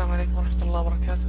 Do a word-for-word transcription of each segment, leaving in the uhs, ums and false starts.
السلام عليكم ورحمة الله وبركاته.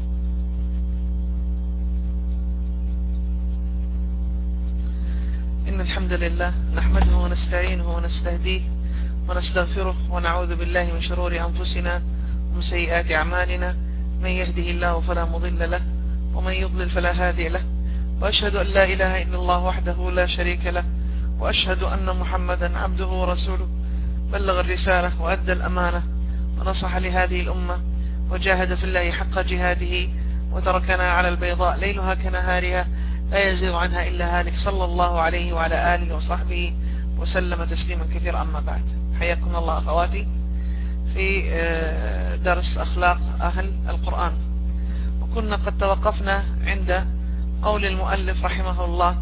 إن الحمد لله نحمده ونستعينه ونستهديه ونستغفره ونعوذ بالله من شرور أنفسنا ومن سيئات أعمالنا، من يهده الله فلا مضل له ومن يضلل فلا هادي له، وأشهد أن لا إله إلا الله وحده لا شريك له، وأشهد أن محمدا عبده ورسوله، بلغ الرسالة وأدى الأمانة ونصح لهذه الأمة وجاهد في الله حق جهاده وتركنا على البيضاء ليلها كنهارها لا يزيغ عنها إلا هالك، صلى الله عليه وعلى آله وصحبه وسلم تسليما كثيرا. أما بعد، حياكم الله أخواتي في درس أخلاق أهل القرآن. وكنا قد توقفنا عند قول المؤلف رحمه الله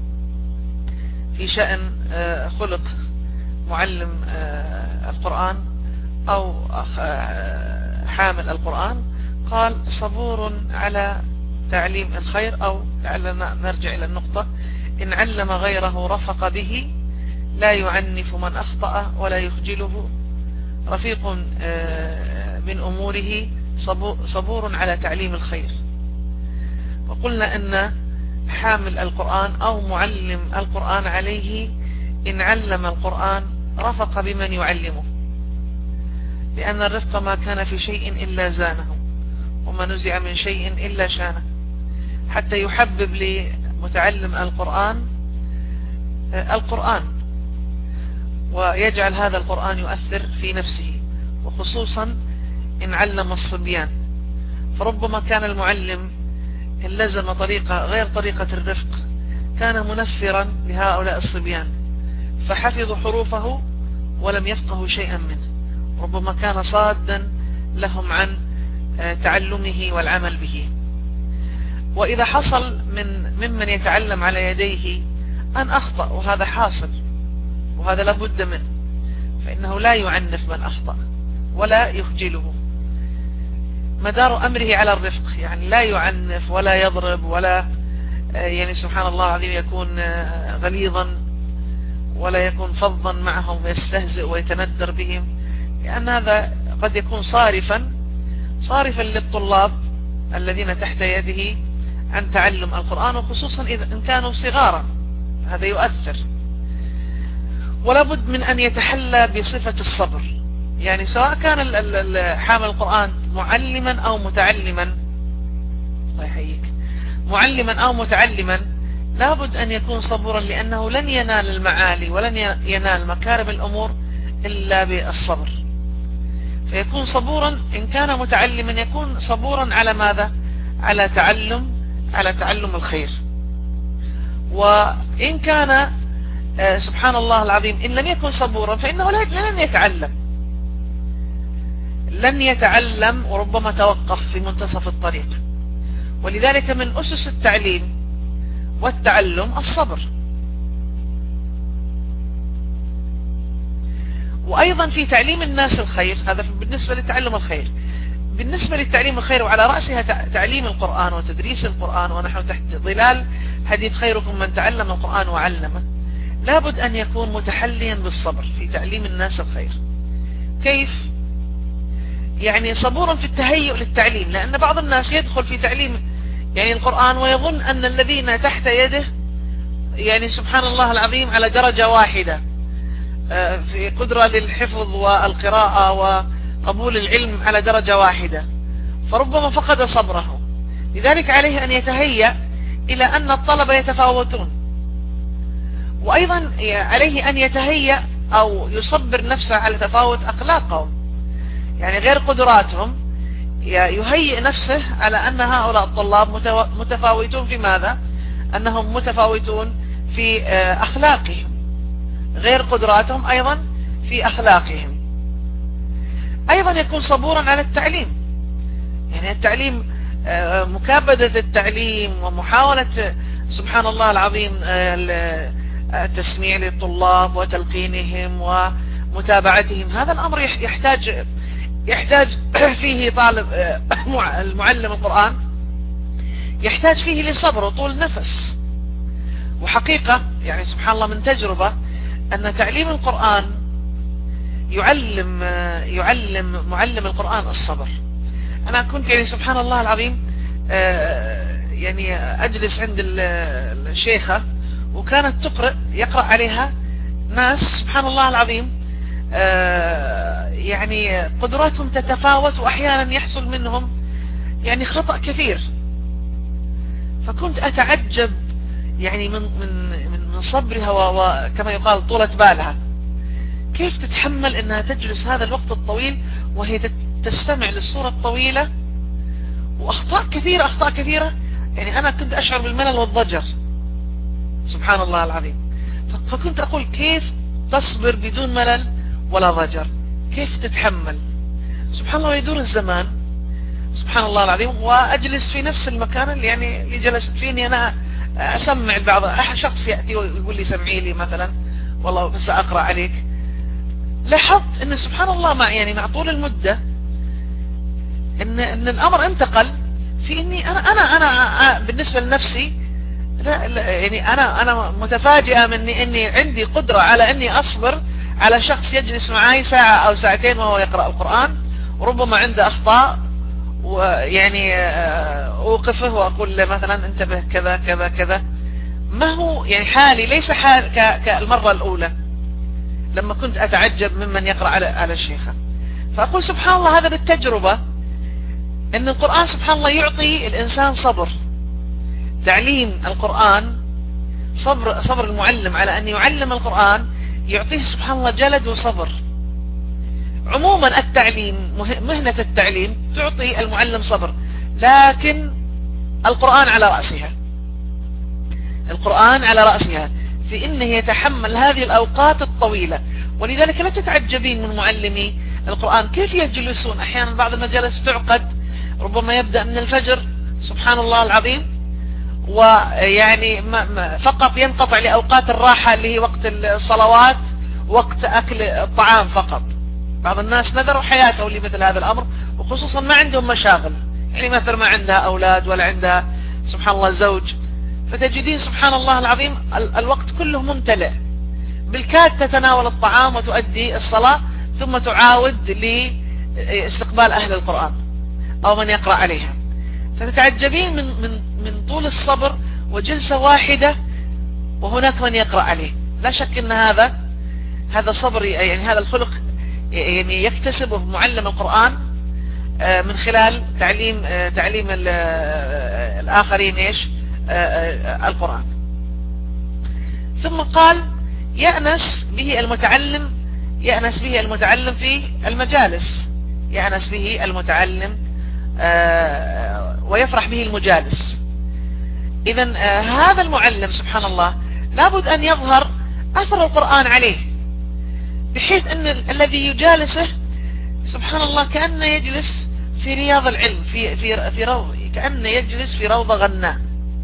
في شأن خلق معلم القرآن أو حامل القرآن. قال: صبور على تعليم الخير، أو لعلنا نرجع إلى النقطة: إن علم غيره رفق به، لا يعنف من أخطأ ولا يخجله، رفيق من أموره، صبور على تعليم الخير. وقلنا أن حامل القرآن أو معلم القرآن عليه إن علم القرآن رفق بمن يعلمه، لأن الرفق ما كان في شيء إلا زانه، وما نزع من شيء إلا شانه، حتى يحبب لمتعلم القرآن القرآن ويجعل هذا القرآن يؤثر في نفسه، وخصوصا إن علم الصبيان. فربما كان المعلم إن لزم طريقة غير طريقة الرفق كان منفرا لهؤلاء الصبيان، فحفظوا حروفه ولم يفقهوا شيئا منه، ربما كان صادا لهم عن تعلمه والعمل به. وإذا حصل من ممن يتعلم على يديه أن أخطأ، وهذا حاصل وهذا لابد منه، فإنه لا يعنف من أخطأ ولا يخجله، مدار أمره على الرفق، يعني لا يعنف ولا يضرب ولا يعني سبحان الله العظيم يكون غليظا ولا يكون فظا معهم ويستهزئ ويتندر بهم، لأن هذا قد يكون صارفا صارفا للطلاب الذين تحت يده عن تعلم القرآن، وخصوصا إذا إن كانوا صغارا، هذا يؤثر. ولا بد من أن يتحلى بصفة الصبر، يعني سواء كان حامل القرآن معلما أو متعلما، الله يحييك، معلما أو متعلما، لا بد أن يكون صبورا، لأنه لن ينال المعالي ولن ينال مكارم الأمور إلا بالصبر. فيكون صبورا إن كان متعلما، يكون صبورا على ماذا؟ على تعلم على تعلم الخير. وإن كان سبحان الله العظيم إن لم يكن صبورا فإنه لن يتعلم لن يتعلم وربما توقف في منتصف الطريق. ولذلك من أسس التعليم والتعلم الصبر. وأيضا في تعليم الناس الخير، هذا بالنسبة لتعلم الخير. بالنسبة للتعليم الخير وعلى رأسها تعليم القرآن وتدريس القرآن، ونحن تحت ظلال حديث خيركم من تعلم القرآن وعلمه، لابد أن يكون متحليا بالصبر في تعليم الناس الخير. كيف؟ يعني صبورا في التهيؤ للتعليم، لأن بعض الناس يدخل في تعليم يعني القرآن ويظن أن الذين تحت يده يعني سبحان الله العظيم على درجة واحدة في قدرة للحفظ والقراءة وقبول العلم على درجة واحدة، فربما فقد صبره. لذلك عليه أن يتهيأ إلى أن الطلبة يتفاوتون، وأيضا عليه أن يتهيأ أو يصبر نفسه على تفاوت أخلاقهم، يعني غير قدراتهم، يهيئ نفسه على أن هؤلاء الطلاب متفاوتون في ماذا؟ أنهم متفاوتون في أخلاقهم، غير قدراتهم أيضا في أخلاقهم. أيضا يكون صبورا على التعليم، يعني التعليم مكابدة التعليم ومحاولة سبحان الله العظيم التسميع للطلاب وتلقينهم ومتابعتهم، هذا الأمر يحتاج يحتاج فيه طالب المعلم القرآن، يحتاج فيه لصبر وطول نفس. وحقيقة يعني سبحان الله من تجربة أن تعليم القرآن يعلم يعلم معلم القرآن الصبر. أنا كنت يعني سبحان الله العظيم يعني أجلس عند الشيخة، وكانت تقرأ يقرأ عليها ناس سبحان الله العظيم يعني قدراتهم تتفاوت، وأحيانا يحصل منهم يعني خطأ كثير. فكنت أتعجب يعني من من من صبرها، وكما يقال طولة بالها، كيف تتحمل أنها تجلس هذا الوقت الطويل وهي تستمع للصورة الطويلة، وأخطاء كثيرة أخطاء كثيرة. يعني أنا كنت أشعر بالملل والضجر سبحان الله العظيم. فكنت أقول كيف تصبر بدون ملل ولا ضجر، كيف تتحمل؟ سبحان الله. يدور الزمان سبحان الله العظيم، وأجلس في نفس المكان اللي يعني اللي جلست فيه، إني أنا أسمع البعض. أحد شخص يأتي ويقول لي سمعي لي مثلا، والله بس أقرأ عليك. لاحظت إن سبحان الله مع يعني مع طول المدة إن إن الأمر انتقل في إني أنا أنا أنا بالنسبة لنفسي لا, لا يعني أنا أنا متفاجئة من إني عندي قدرة على إني أصبر على شخص يجلس معي ساعة أو ساعتين وهو يقرأ القرآن، وربما عنده أخطاء، ويعني أوقفه وأقول له مثلا انتبه كذا كذا كذا. ما هو يعني حالي ليس حال كالمرة الأولى لما كنت أتعجب ممن يقرأ على على الشيخة. فأقول سبحان الله هذا بالتجربة، إن القرآن سبحان الله يعطي الإنسان صبر. تعليم القرآن صبر، صبر المعلم على أن يعلم القرآن يعطيه سبحان الله جلد وصبر. عموما التعليم مهنة التعليم تعطي المعلم صبر، لكن القرآن على رأسها، القرآن على رأسها في إنه يتحمل هذه الأوقات الطويلة. ولذلك لا تتعجبين من معلمي القرآن كيف يجلسون. أحيانا بعض المجالس تعقد، ربما يبدأ من الفجر سبحان الله العظيم، ويعني فقط ينقطع لأوقات الراحة اللي هي وقت الصلوات، وقت أكل الطعام فقط. بعض الناس نذروا حياتهم لمثل هذا الأمر، وخصوصا ما عندهم مشاغل، يعني مثلا ما عندها أولاد ولا عندها سبحان الله زوج، فتجدين سبحان الله العظيم الوقت كله ممتلئ، بالكاد تتناول الطعام وتؤدي الصلاة، ثم تعاود لاستقبال أهل القرآن أو من يقرأ عليها. فتتعجبين من من من طول الصبر وجلسة واحدة وهناك من يقرأ عليه. لا شك أن هذا هذا صبر، يعني هذا الخلق يعني يكتسبه معلم القرآن من خلال تعليم تعليم الآخرين إيش القرآن. ثم قال يأنس به المتعلم، يأنس به المتعلم في المجالس، يأنس به المتعلم ويفرح به المجالس. إذن هذا المعلم سبحان الله لابد أن يظهر أثر القرآن عليه، بحيث أن الذي يجالسه سبحان الله كأنه يجلس في رياض العلم، في في في روض، كأنه يجلس في روضة غناء.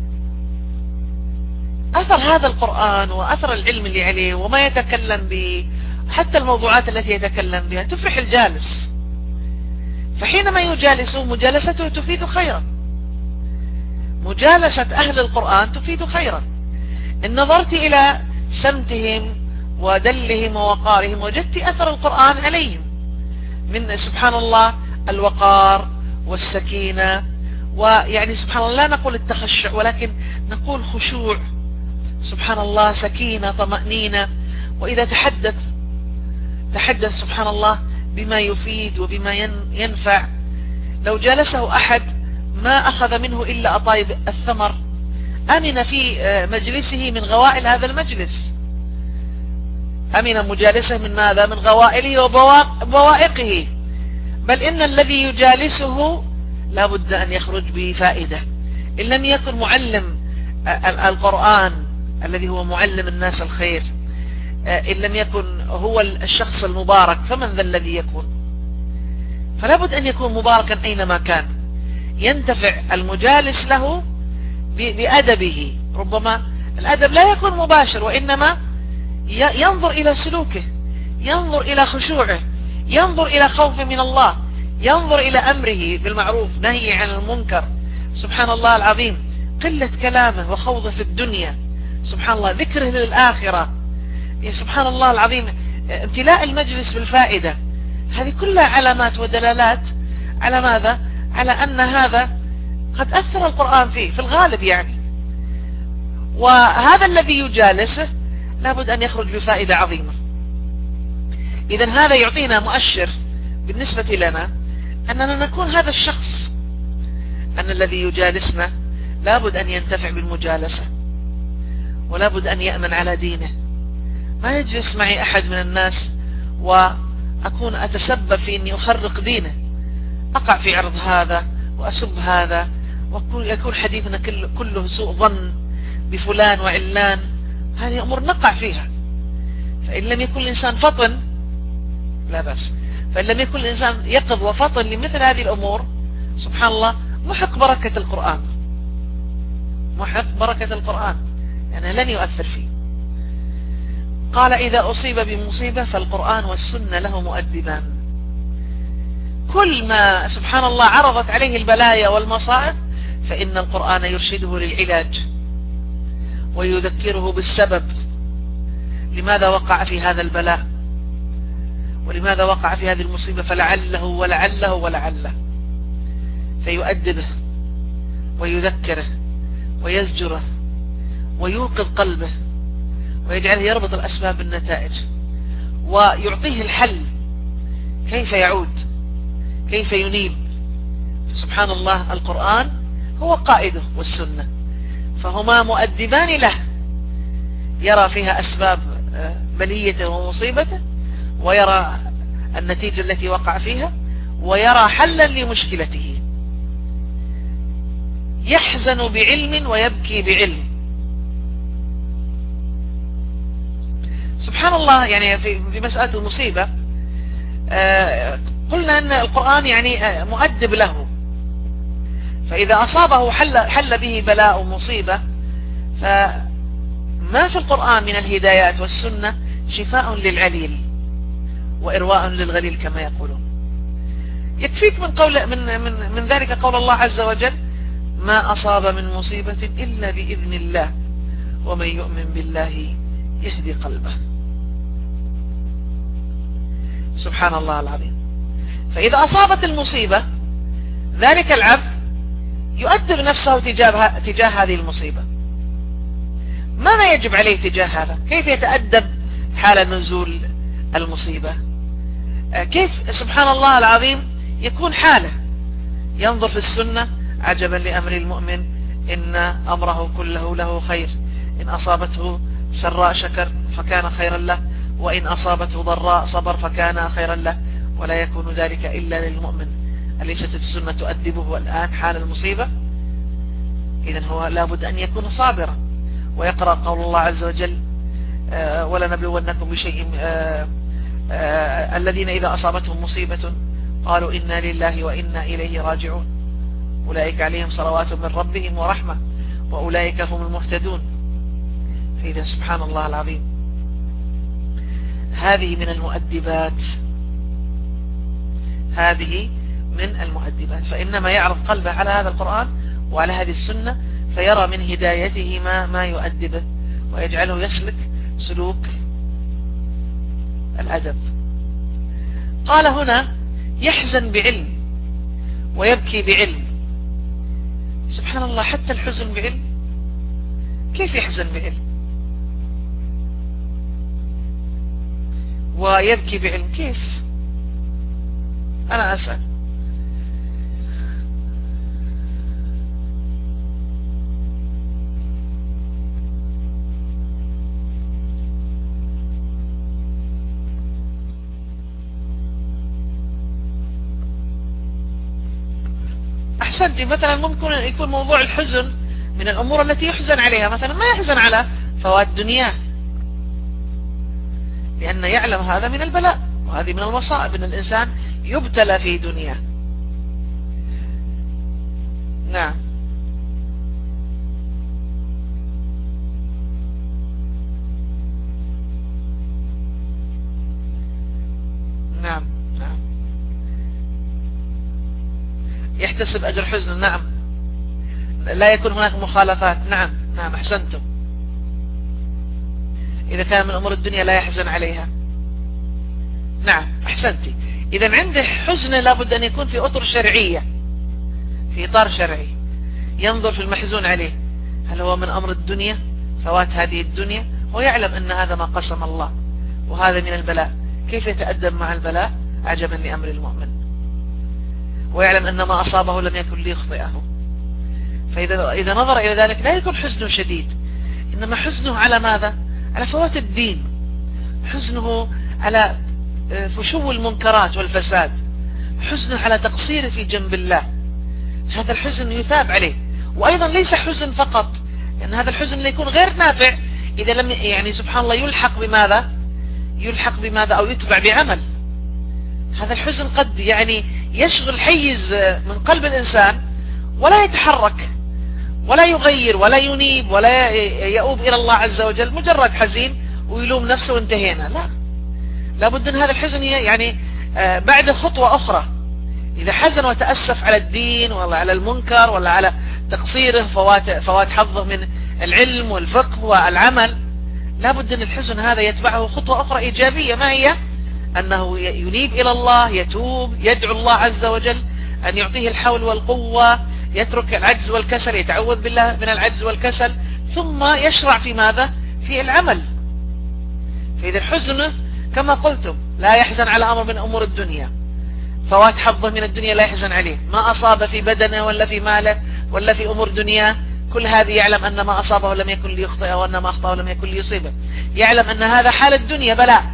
أثر هذا القرآن وأثر العلم اللي عليه وما يتكلم به، حتى الموضوعات التي يتكلم بها تفرح الجالس. فحينما يجالسه مجالسته تفيد خيرا، مجالسة أهل القرآن تفيد خيرا. إن نظرت إلى سمتهم ودلهم ووقارهم وجدت أثر القرآن عليهم، من سبحان الله الوقار والسكينة، ويعني سبحان الله لا نقول التخشع ولكن نقول خشوع، سبحان الله سكينة طمأنينة. وإذا تحدث تحدث سبحان الله بما يفيد وبما ينفع. لو جلسه أحد ما أخذ منه إلا أطايب الثمر، أمن في مجلسه من غوائل هذا المجلس، أمن مجالسه من ماذا؟ من غوائله وبوائقه. بل إن الذي يجالسه لا بد أن يخرج بفائدة. إن لم يكن معلم القرآن الذي هو معلم الناس الخير، إن لم يكن هو الشخص المبارك، فمن ذا الذي يكون؟ فلا بد أن يكون مباركا أينما كان، ينتفع المجالس له بأدبه. ربما الأدب لا يكون مباشر، وإنما ينظر إلى سلوكه، ينظر إلى خشوعه، ينظر إلى خوفه من الله، ينظر إلى أمره بالمعروف نهي عن المنكر. سبحان الله العظيم قلة كلامه وخوضه في الدنيا، سبحان الله ذكره للآخرة، سبحان الله العظيم امتلاء المجلس بالفائدة. هذه كلها علامات ودلالات على ماذا؟ على أن هذا قد أثر القرآن فيه في الغالب يعني، وهذا الذي يجالسه لابد أن يخرج بفائدة عظيمة. إذن هذا يعطينا مؤشر بالنسبة لنا أننا نكون هذا الشخص، أن الذي يجالسنا لابد أن ينتفع بالمجالسة، ولابد أن يأمن على دينه. ما يجلس معي أحد من الناس وأكون أتسبب في أني أخرق دينه، أقع في عرض هذا وأسب هذا، ويكون حديثنا كله سوء ظن بفلان وعلان. هذه أمور نقع فيها. فإن لم يكن الإنسان فطن لا بأس، فإن لم يكن الإنسان يقظ وفطن لمثل هذه الأمور، سبحان الله، محق بركة القرآن، محق بركة القرآن، يعني لن يؤثر فيه. قال إذا أصيب بمصيبة فالقرآن والسنة له مؤدبان. كل ما سبحان الله عرضت عليه البلايا والمصائب فإن القرآن يرشده للعلاج ويذكره بالسبب، لماذا وقع في هذا البلاء ولماذا وقع في هذه المصيبة، فلعله ولعله ولعله، فيؤدبه ويذكره ويزجره ويوقظ قلبه ويجعله يربط الأسباب بالنتائج، ويعطيه الحل كيف يعود، كيف ينيب. سبحان الله، القرآن هو قائده والسنة، فهما مؤدبان له، يرى فيها أسباب بليته ومصيبته، ويرى النتيجة التي وقع فيها، ويرى حلا لمشكلته. يحزن بعلم ويبكي بعلم. سبحان الله، يعني في مسألة المصيبة قلنا أن القرآن يعني مؤدب له، فإذا أصابه حل, حل به بلاء ومصيبة، فما في القرآن من الهدايات والسنة شفاء للعليل وإرواء للغليل كما يقولون. يكفيك من قول من من من ذلك قول الله عز وجل: ما أصاب من مصيبة إلا بإذن الله ومن يؤمن بالله يهدي قلبه. سبحان الله العظيم. فإذا أصابت المصيبة ذلك العبد يؤدب نفسه تجاه تجاه هذه المصيبة. ماذا يجب عليه تجاه هذا؟ كيف يتأدب حال نزول المصيبة؟ كيف سبحان الله العظيم يكون حاله؟ ينظر في السنة: عجبا لأمر المؤمن إن أمره كله له خير، إن أصابته سراء شكر فكان خيرا له، وإن أصابته ضراء صبر فكان خيرا له، ولا يكون ذلك إلا للمؤمن. أليست السنة تؤدبه الآن حال المصيبة؟ إذن هو لابد أن يكون صابرا، ويقرأ قول الله عز وجل: آه ولنبلونكم بشيء آه آه الذين إذا أصابتهم مصيبة قالوا إنا لله وإنا إليه راجعون أولئك عليهم صلوات من ربهم ورحمة وأولئك هم المهتدون. فإذا سبحان الله العظيم، هذه من المؤدبات، هذه من المؤدبات. فإنما يعرض قلبه على هذا القرآن وعلى هذه السنة، فيرى من هدايته ما ما يؤدبه ويجعله يسلك سلوك الأدب. قال هنا: يحزن بعلم ويبكي بعلم. سبحان الله، حتى الحزن بعلم. كيف يحزن بعلم ويبكي بعلم؟ كيف؟ أنا أسأل. أحسنتي. مثلا ممكن يكون موضوع الحزن من الأمور التي يحزن عليها، مثلا ما يحزن على فوات دنياه، لأن يعلم هذا من البلاء وهذه من المصائب، أن الإنسان يبتلى في دنياه. نعم نعم نعم يحتسب أجر حزن. نعم، لا يكون هناك مخالفات. نعم نعم أحسنتم. إذا كان من أمور الدنيا لا يحزن عليها. نعم أحسنتي. إذا عنده حزن لابد أن يكون في أطر شرعية، في إطار شرعي، ينظر في المحزون عليه هل هو من أمر الدنيا، فوات هذه الدنيا، ويعلم أن هذا ما قسم الله وهذا من البلاء، كيف يتأدب مع البلاء؟ عجبا لأمر المؤمن، ويعلم أن ما أصابه لم يكن ليخطئه. فإذا إذا نظر إلى ذلك لا يكون حزنه شديد، إنما حزنه على ماذا؟ على فوات الدين، حزنه على فشو المنكرات والفساد، حزنه على تقصيره في جنب الله. هذا الحزن يثاب عليه. وأيضا ليس حزن فقط، لأن هذا الحزن يكون غير نافع إذا لم يعني سبحان الله يلحق بماذا؟ يلحق بماذا أو يتبع بعمل. هذا الحزن قد يعني يشغل حيز من قلب الإنسان ولا يتحرك ولا يغير ولا ينيب ولا يؤوب إلى الله عز وجل، مجرد حزين ويلوم نفسه وانتهينا. لا، لابد أن هذا الحزن يعني بعد خطوة أخرى. إذا حزن وتأسف على الدين ولا على المنكر ولا على تقصيره، فوات, فوات حظه من العلم والفقه والعمل، لابد أن الحزن هذا يتبعه خطوة أخرى إيجابية. ما هي؟ أنه ينيب إلى الله، يتوب، يدعو الله عز وجل أن يعطيه الحول والقوة، يترك العجز والكسل، يتعوذ بالله من العجز والكسل، ثم يشرع في ماذا؟ في العمل. فإذا الحزن كما قلتم لا يحزن على أمر من أمور الدنيا، فوات حظه من الدنيا لا يحزن عليه، ما أصاب في بدنه ولا في ماله ولا في أمور دنيا، كل هذه يعلم أن ما أصابه لم يكن ليخطئه وأن ما أخطأه لم يكن ليصيبه، يعلم أن هذا حال الدنيا بلاء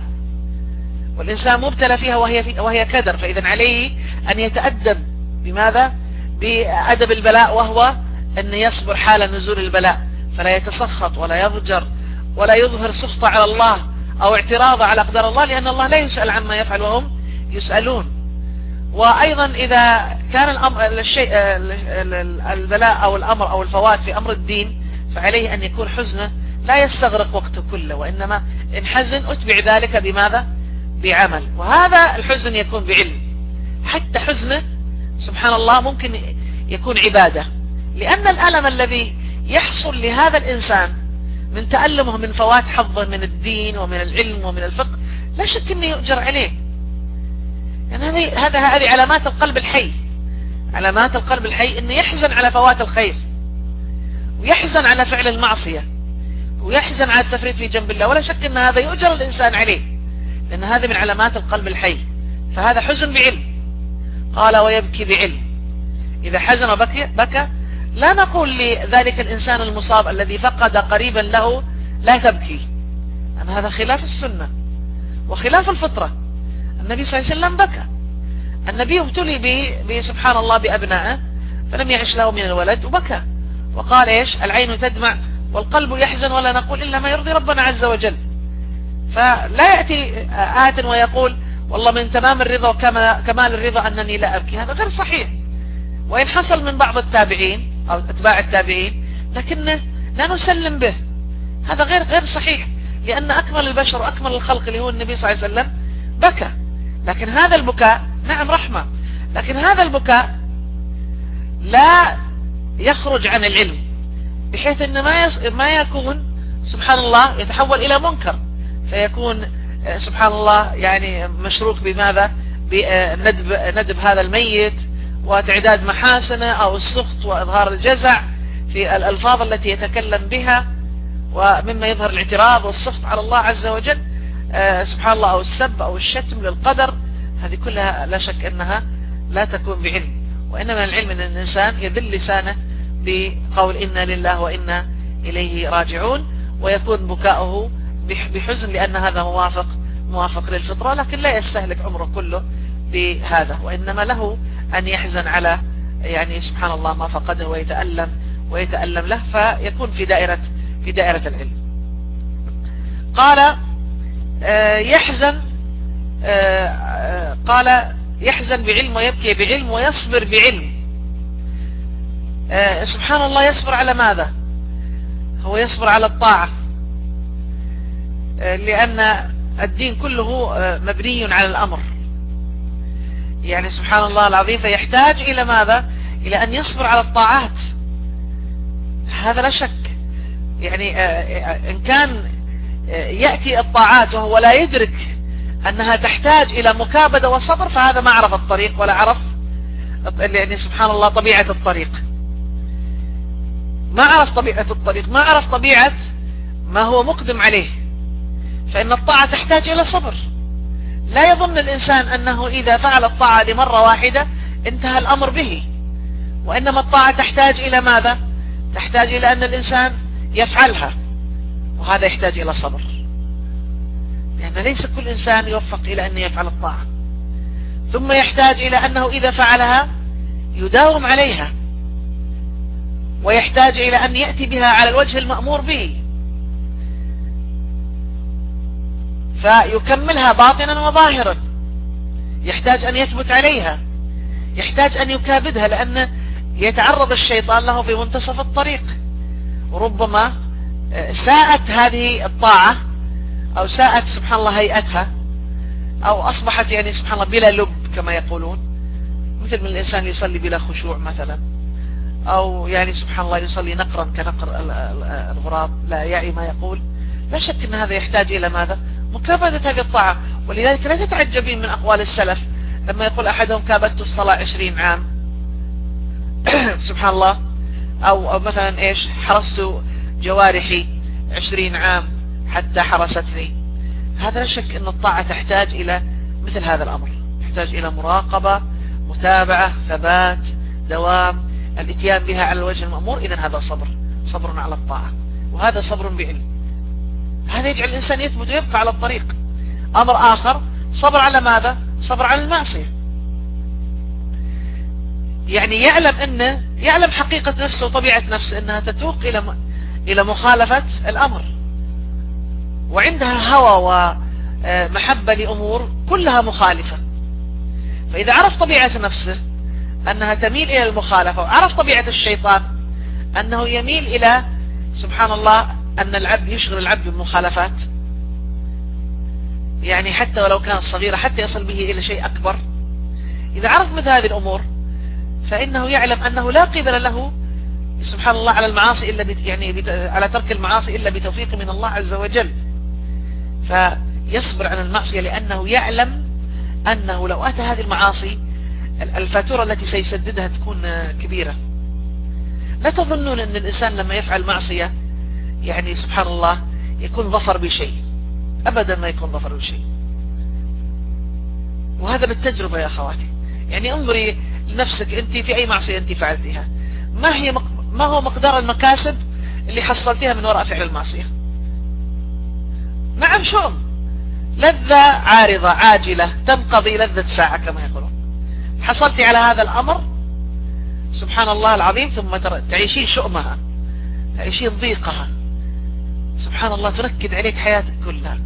والإنسان مبتلى فيها وهي, في وهي كدر. فإذا عليه أن يتأدب بماذا؟ بأدب البلاء، وهو أن يصبر حال نزول البلاء، فلا يتسخط ولا يضجر ولا يظهر سخط على الله أو اعتراض على أقدار الله، لأن الله لا يسأل عما يفعل وهم يسألون. وأيضا إذا كان الأمر الشيء البلاء أو الأمر أو الفوات في أمر الدين، فعليه أن يكون حزنه لا يستغرق وقته كله، وإنما إن حزن أتبع ذلك بماذا؟ بعمل. وهذا الحزن يكون بعلم. حتى حزنه سبحان الله ممكن يكون عبادة، لأن الألم الذي يحصل لهذا الإنسان من تألمه من فوات حظه من الدين ومن العلم ومن الفقه لا شك أنه يؤجر عليه. يعني هذه هذا هذه علامات القلب الحي، علامات القلب الحي أنه يحزن على فوات الخير، ويحزن على فعل المعصية، ويحزن على التفريط في جنب الله، ولا شك أن هذا يؤجر الإنسان عليه، لأن هذا من علامات القلب الحي. فهذا حزن بعلم. قال ويبكي بعلم. إذا حزن وبكى بكى، لا نقول لذلك الإنسان المصاب الذي فقد قريبا له لا تبكي، أن هذا خلاف السنة وخلاف الفطرة. النبي صلى الله عليه وسلم بكى. النبي ابتلي به سبحان الله بأبنائه فلم يعش له من الولد وبكى، وقال إيش؟ العين تدمع والقلب يحزن، ولا نقول إلا ما يرضي ربنا عز وجل. فلا يأتي آت ويقول والله من تمام الرضا وكمال الرضا أنني لا أبكي، هذا غير صحيح. وإن حصل من بعض التابعين أو أتباع التابعين لكن لا نسلم به، هذا غير غير صحيح، لأن أكمل البشر وأكمل الخلق اللي هو النبي صلى الله عليه وسلم بكى. لكن هذا البكاء نعم رحمة، لكن هذا البكاء لا يخرج عن العلم، بحيث أن ما ما يكون سبحان الله يتحول إلى منكر، فيكون سبحان الله يعني مشروك بماذا؟ بندب ندب هذا الميت وتعداد محاسنه، أو السخط وإظهار الجزع في الألفاظ التي يتكلم بها، ومما يظهر الاعتراض والسخط على الله عز وجل سبحان الله، أو السب أو الشتم للقدر. هذه كلها لا شك أنها لا تكون بعلم، وإنما العلم أن الإنسان يذل لسانه بقول إنا لله وإنا إليه راجعون، ويكون بكاؤه بحزن لأن هذا موافق موافق للفطرة، لكن لا يستهلك عمره كله بهذا، وإنما له أن يحزن على يعني سبحان الله ما فقده ويتألم ويتألم له، فيكون في دائرة في دائرة العلم. قال يحزن قال يحزن بعلم ويبكي بعلم ويصبر بعلم. سبحان الله يصبر على ماذا؟ هو يصبر على الطاعة، لأن الدين كله مبني على الأمر، يعني سبحان الله العظيم، فيحتاج إلى ماذا؟ إلى أن يصبر على الطاعات. هذا لا شك. يعني إن كان يأتي الطاعات وهو لا يدرك أنها تحتاج إلى مكابدة وصبر، فهذا ما عرف الطريق ولا عرف يعني سبحان الله طبيعة الطريق، ما عرف طبيعة الطريق، ما عرف طبيعة ما هو مقدم عليه. فإن الطاعة تحتاج إلى صبر. لا يظن الإنسان أنه إذا فعل الطاعة لمرة واحدة انتهى الأمر به، وإنما الطاعة تحتاج إلى ماذا؟ تحتاج إلى أن الإنسان يفعلها، وهذا يحتاج إلى صبر، لأن ليس كل إنسان يوفق إلى أن يفعل الطاعة. ثم يحتاج إلى أنه إذا فعلها يداوم عليها، ويحتاج إلى أن يأتي بها على الوجه المأمور به، فيكملها باطنا وظاهرا. يحتاج أن يثبت عليها، يحتاج أن يكابدها، لأن يتعرض الشيطان له في منتصف الطريق. وربما ساءت هذه الطاعة أو ساءت سبحان الله هيئتها، أو أصبحت يعني سبحان الله بلا لب كما يقولون، مثل من الإنسان يصلي بلا خشوع مثلا، أو يعني سبحان الله يصلي نقرا كنقر الغراب لا يعي ما يقول. لا شك أن هذا يحتاج إلى ماذا؟ مكابدة هذه الطاعة. ولذلك لا تتعجبين من أقوال السلف لما يقول أحدهم كابدت الصلاة عشرين عام سبحان الله، أو, أو مثلا إيش حرست جوارحي عشرين عام حتى حرستني. هذا لا شك أن الطاعة تحتاج إلى مثل هذا الأمر، تحتاج إلى مراقبة، متابعة، ثبات، دوام، الاتيان بها على الوجه المأمور. إذن هذا صبر، صبر على الطاعة، وهذا صبر بعلم. هذا يجعل الإنسان يثبت ويبقى على الطريق. أمر آخر صبر على ماذا؟ صبر على المعصية. يعني يعلم أنه يعلم حقيقة نفسه وطبيعة نفسه أنها تتوق إلى إلى مخالفة الأمر، وعندها هوى ومحبة لأمور كلها مخالفة. فإذا عرف طبيعة نفسه أنها تميل إلى المخالفة، وعرف طبيعة الشيطان أنه يميل إلى سبحان الله أن العبد يشغل العبد بالمخالفات، يعني حتى ولو كانت صغيرة حتى يصل به إلى شيء أكبر. إذا عرف مثل هذه الأمور فإنه يعلم أنه لا قبل له سبحان الله على المعاصي إلا بت يعني بت على ترك المعاصي إلا بتوفيق من الله عز وجل. فيصبر عن المعصية لأنه يعلم أنه لو أتى هذه المعاصي الفاتورة التي سيسددها تكون كبيرة. لا تظنون أن الإنسان لما يفعل معصية يعني سبحان الله يكون ظفر بشيء، أبدا ما يكون ظفر بشيء. وهذا بالتجربة يا أخواتي. يعني انظري لنفسك أنت في أي معصية أنت فعلتها، ما هي مق... ما هو مقدار المكاسب اللي حصلتها من وراء فعل المعصية؟ نعم شؤم، لذة عارضة عاجلة تنقضي لذة ساعة كما يقولون. حصلت على هذا الأمر سبحان الله العظيم، ثم تعيشين شؤمها، تعيشين ضيقها، سبحان الله تنكد عليك حياتك كلها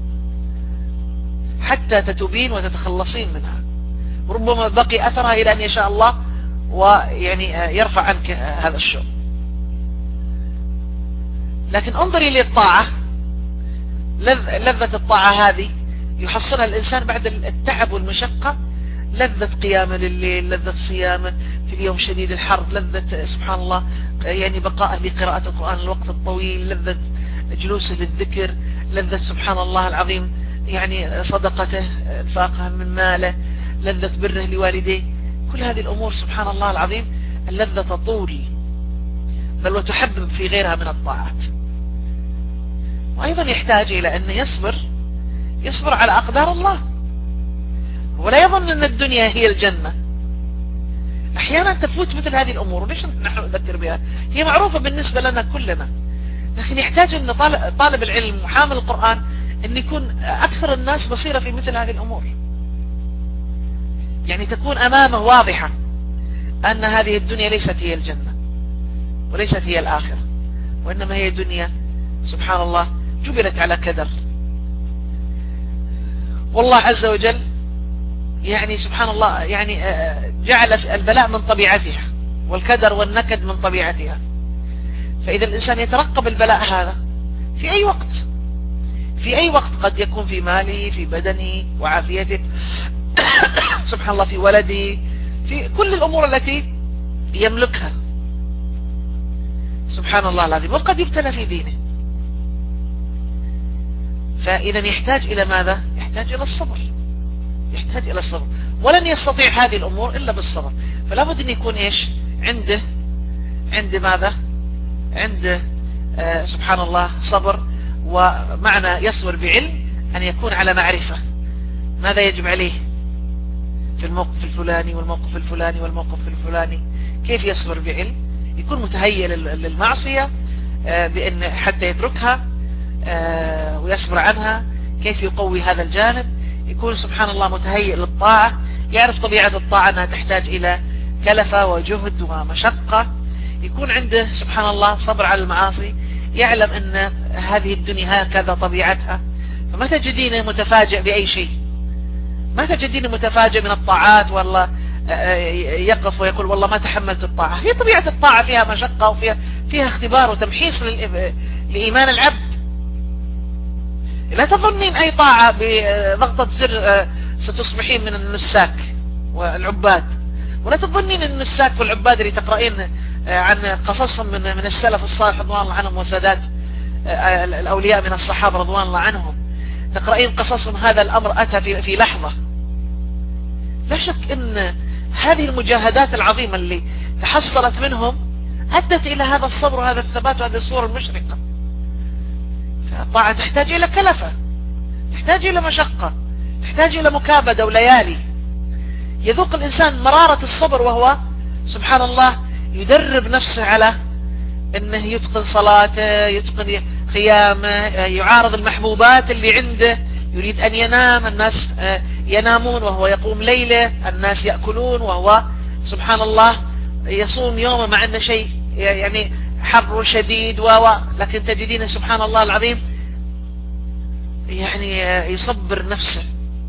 حتى تتوبين وتتخلصين منها، وربما بقي أثرها إلى أن يشاء الله ويعني يرفع عنك هذا الشؤم. لكن انظري للطاعة، لذة الطاعة هذه يحصلها الإنسان بعد التعب والمشقة، لذة قيامه لليل، لذة صيامه في اليوم شديد الحر، لذة سبحان الله يعني بقاء لقراءة القرآن الوقت الطويل، لذة جلوسه للذكر، لذة سبحان الله العظيم يعني صدقته انفاقها من ماله، لذة بره لوالديه. كل هذه الأمور سبحان الله العظيم اللذة تطول بل وتحبب في غيرها من الطاعات. وأيضا يحتاج إلى أن يصبر يصبر على أقدار الله، ولا يظن أن الدنيا هي الجنة. أحيانا تفوت مثل هذه الأمور، وليش نحن نذكر بها؟ هي معروفة بالنسبة لنا كلنا، لكن يحتاج أن طالب العلم وحامل القرآن أن يكون أكثر الناس بصيرة في مثل هذه الأمور، يعني تكون أمامه واضحة أن هذه الدنيا ليست هي الجنة وليست هي الآخرة، وإنما هي دنيا سبحان الله جبلت على كدر. والله عز وجل يعني سبحان الله يعني جعل البلاء من طبيعتها، والكدر والنكد من طبيعتها. فإذا الإنسان يترقب البلاء هذا في أي وقت، في أي وقت قد يكون في ماله، في بدنه وعافيته سبحان الله، في ولده، في كل الأمور التي يملكها سبحان الله العظيم، وقد يبتلى في دينه. فإذا يحتاج إلى ماذا؟ يحتاج إلى الصبر، يحتاج إلى الصبر، ولن يستطيع هذه الأمور إلا بالصبر. فلا بد أن يكون إيش عنده عنده ماذا عنده آه سبحان الله صبر. ومعنى يصبر بعلم أن يكون على معرفة ماذا يجب عليه في الموقف الفلاني والموقف الفلاني والموقف الفلاني. كيف يصبر بعلم؟ يكون متهيئ للمعصية بأن حتى يتركها ويصبر عنها. كيف يقوي هذا الجانب؟ يكون سبحان الله متهيئ للطاعة، يعرف طبيعة الطاعة أنها تحتاج إلى كلفة وجهد ومشقة. يكون عنده سبحان الله صبر على المعاصي، يعلم أن هذه الدنيا هكذا طبيعتها. فما تجدين متفاجئ بأي شيء، ما تجدين متفاجئ من الطاعات والله يقف ويقول والله ما تحملت الطاعة. هي طبيعة الطاعة فيها مشقة وفيها فيها اختبار وتمحيص لإيمان العبد. لا تظنين أي طاعة بضغطة زر ستصبحين من النساك والعباد، ولا تظنين أن النساك والعباد اللي تقرأين عن قصصهم من من السلف الصالح رضوان الله عنهم وسادات الأولياء من الصحابة رضوان الله عنهم، تقرأين قصصهم هذا الأمر أتى في في لحظة. لا شك أن هذه المجاهدات العظيمة اللي تحصلت منهم أدت إلى هذا الصبر وهذا الثبات وهذه الصورة المشرقة. فالطاعة تحتاج إلى كلفة، تحتاج إلى مشقة، تحتاج إلى مكابدة وليالي. يذوق الإنسان مرارة الصبر وهو سبحان الله يدرب نفسه على أنه يتقن صلاته، يتقن قيامه، يعارض المحبوبات اللي عنده. يريد أن ينام، الناس ينامون وهو يقوم ليله، الناس يأكلون وهو سبحان الله يصوم يومه، مع أنه شيء يعني حر شديد و لكن تجدين سبحان الله العظيم يعني يصبر نفسه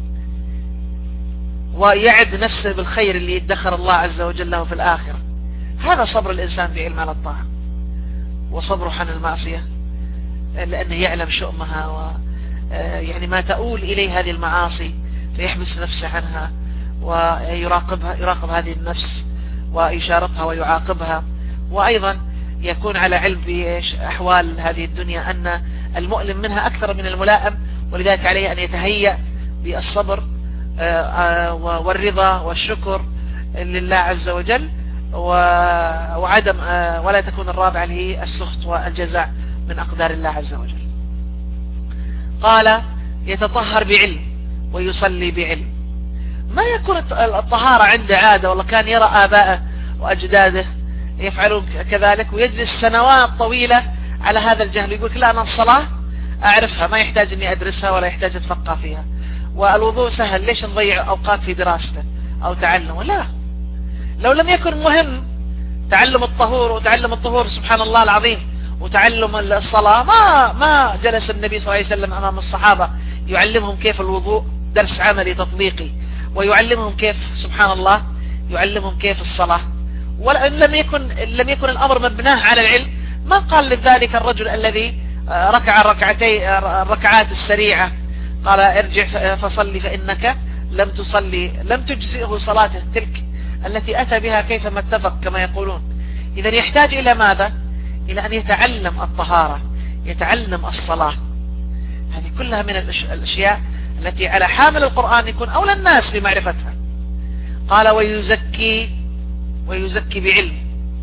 ويعد نفسه بالخير اللي يدخر الله عز وجل له في الآخرة. هذا صبر الإنسان بعلم على الطاعة، وصبره عن المعصية لأنه يعلم شؤمها و يعني ما تؤول إليه هذه المعاصي، فيحبس نفسه عنها ويراقبها، يراقب هذه النفس ويشاركها ويعاقبها. وأيضا يكون على علم بأحوال هذه الدنيا أن المؤلم منها أكثر من الملائم، ولذلك عليه أن يتهيأ بالصبر والرضا والشكر لله عز وجل، وعدم ولا تكون الرابعة هي السخط والجزاء من أقدار الله عز وجل. قال يتطهر بعلم ويصلي بعلم. ما يكون الطهارة عنده عادة، والله كان يرى آباءه وأجداده يفعلون كذلك ويجلس سنوات طويلة على هذا الجهل، يقول لا أنا الصلاة أعرفها ما يحتاج أني أدرسها ولا يحتاج أتفقه فيها، والوضوء سهل ليش نضيع أوقات في دراسته أو تعلمه. لا، لو لم يكن مهم تعلم الطهور وتعلم الطهور سبحان الله العظيم وتعلم الصلاة ما ما جلس النبي صلى الله عليه وسلم أمام الصحابة يعلمهم كيف الوضوء درس عملي تطبيقي، ويعلمهم كيف سبحان الله يعلمهم كيف الصلاة. ولم لم يكن لم يكن الأمر مبناه على العلم ما قال لذلك الرجل الذي ركع الركعتين الركعات السريعة قال ارجع فصلي فإنك لم تصلي، لم تجزئه صلاته تلك التي أتى بها كيفما اتفق كما يقولون. إذا يحتاج إلى ماذا؟ إلى أن يتعلم الطهارة، يتعلم الصلاة. هذه كلها من الأشياء التي على حامل القرآن يكون أولى الناس بمعرفتها. قال ويزكي ويزكي بعلم،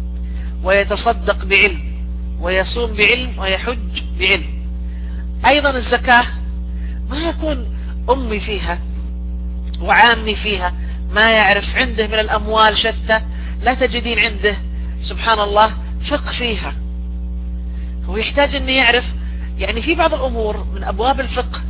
ويتصدق بعلم، ويصوم بعلم، ويحج بعلم. أيضا الزكاة ما يكون أمي فيها وعامي فيها، ما يعرف، عنده من الأموال شتى لا تجدين عنده سبحان الله فقه فيها. هو يحتاج أن يعرف يعني في بعض الأمور من أبواب الفقه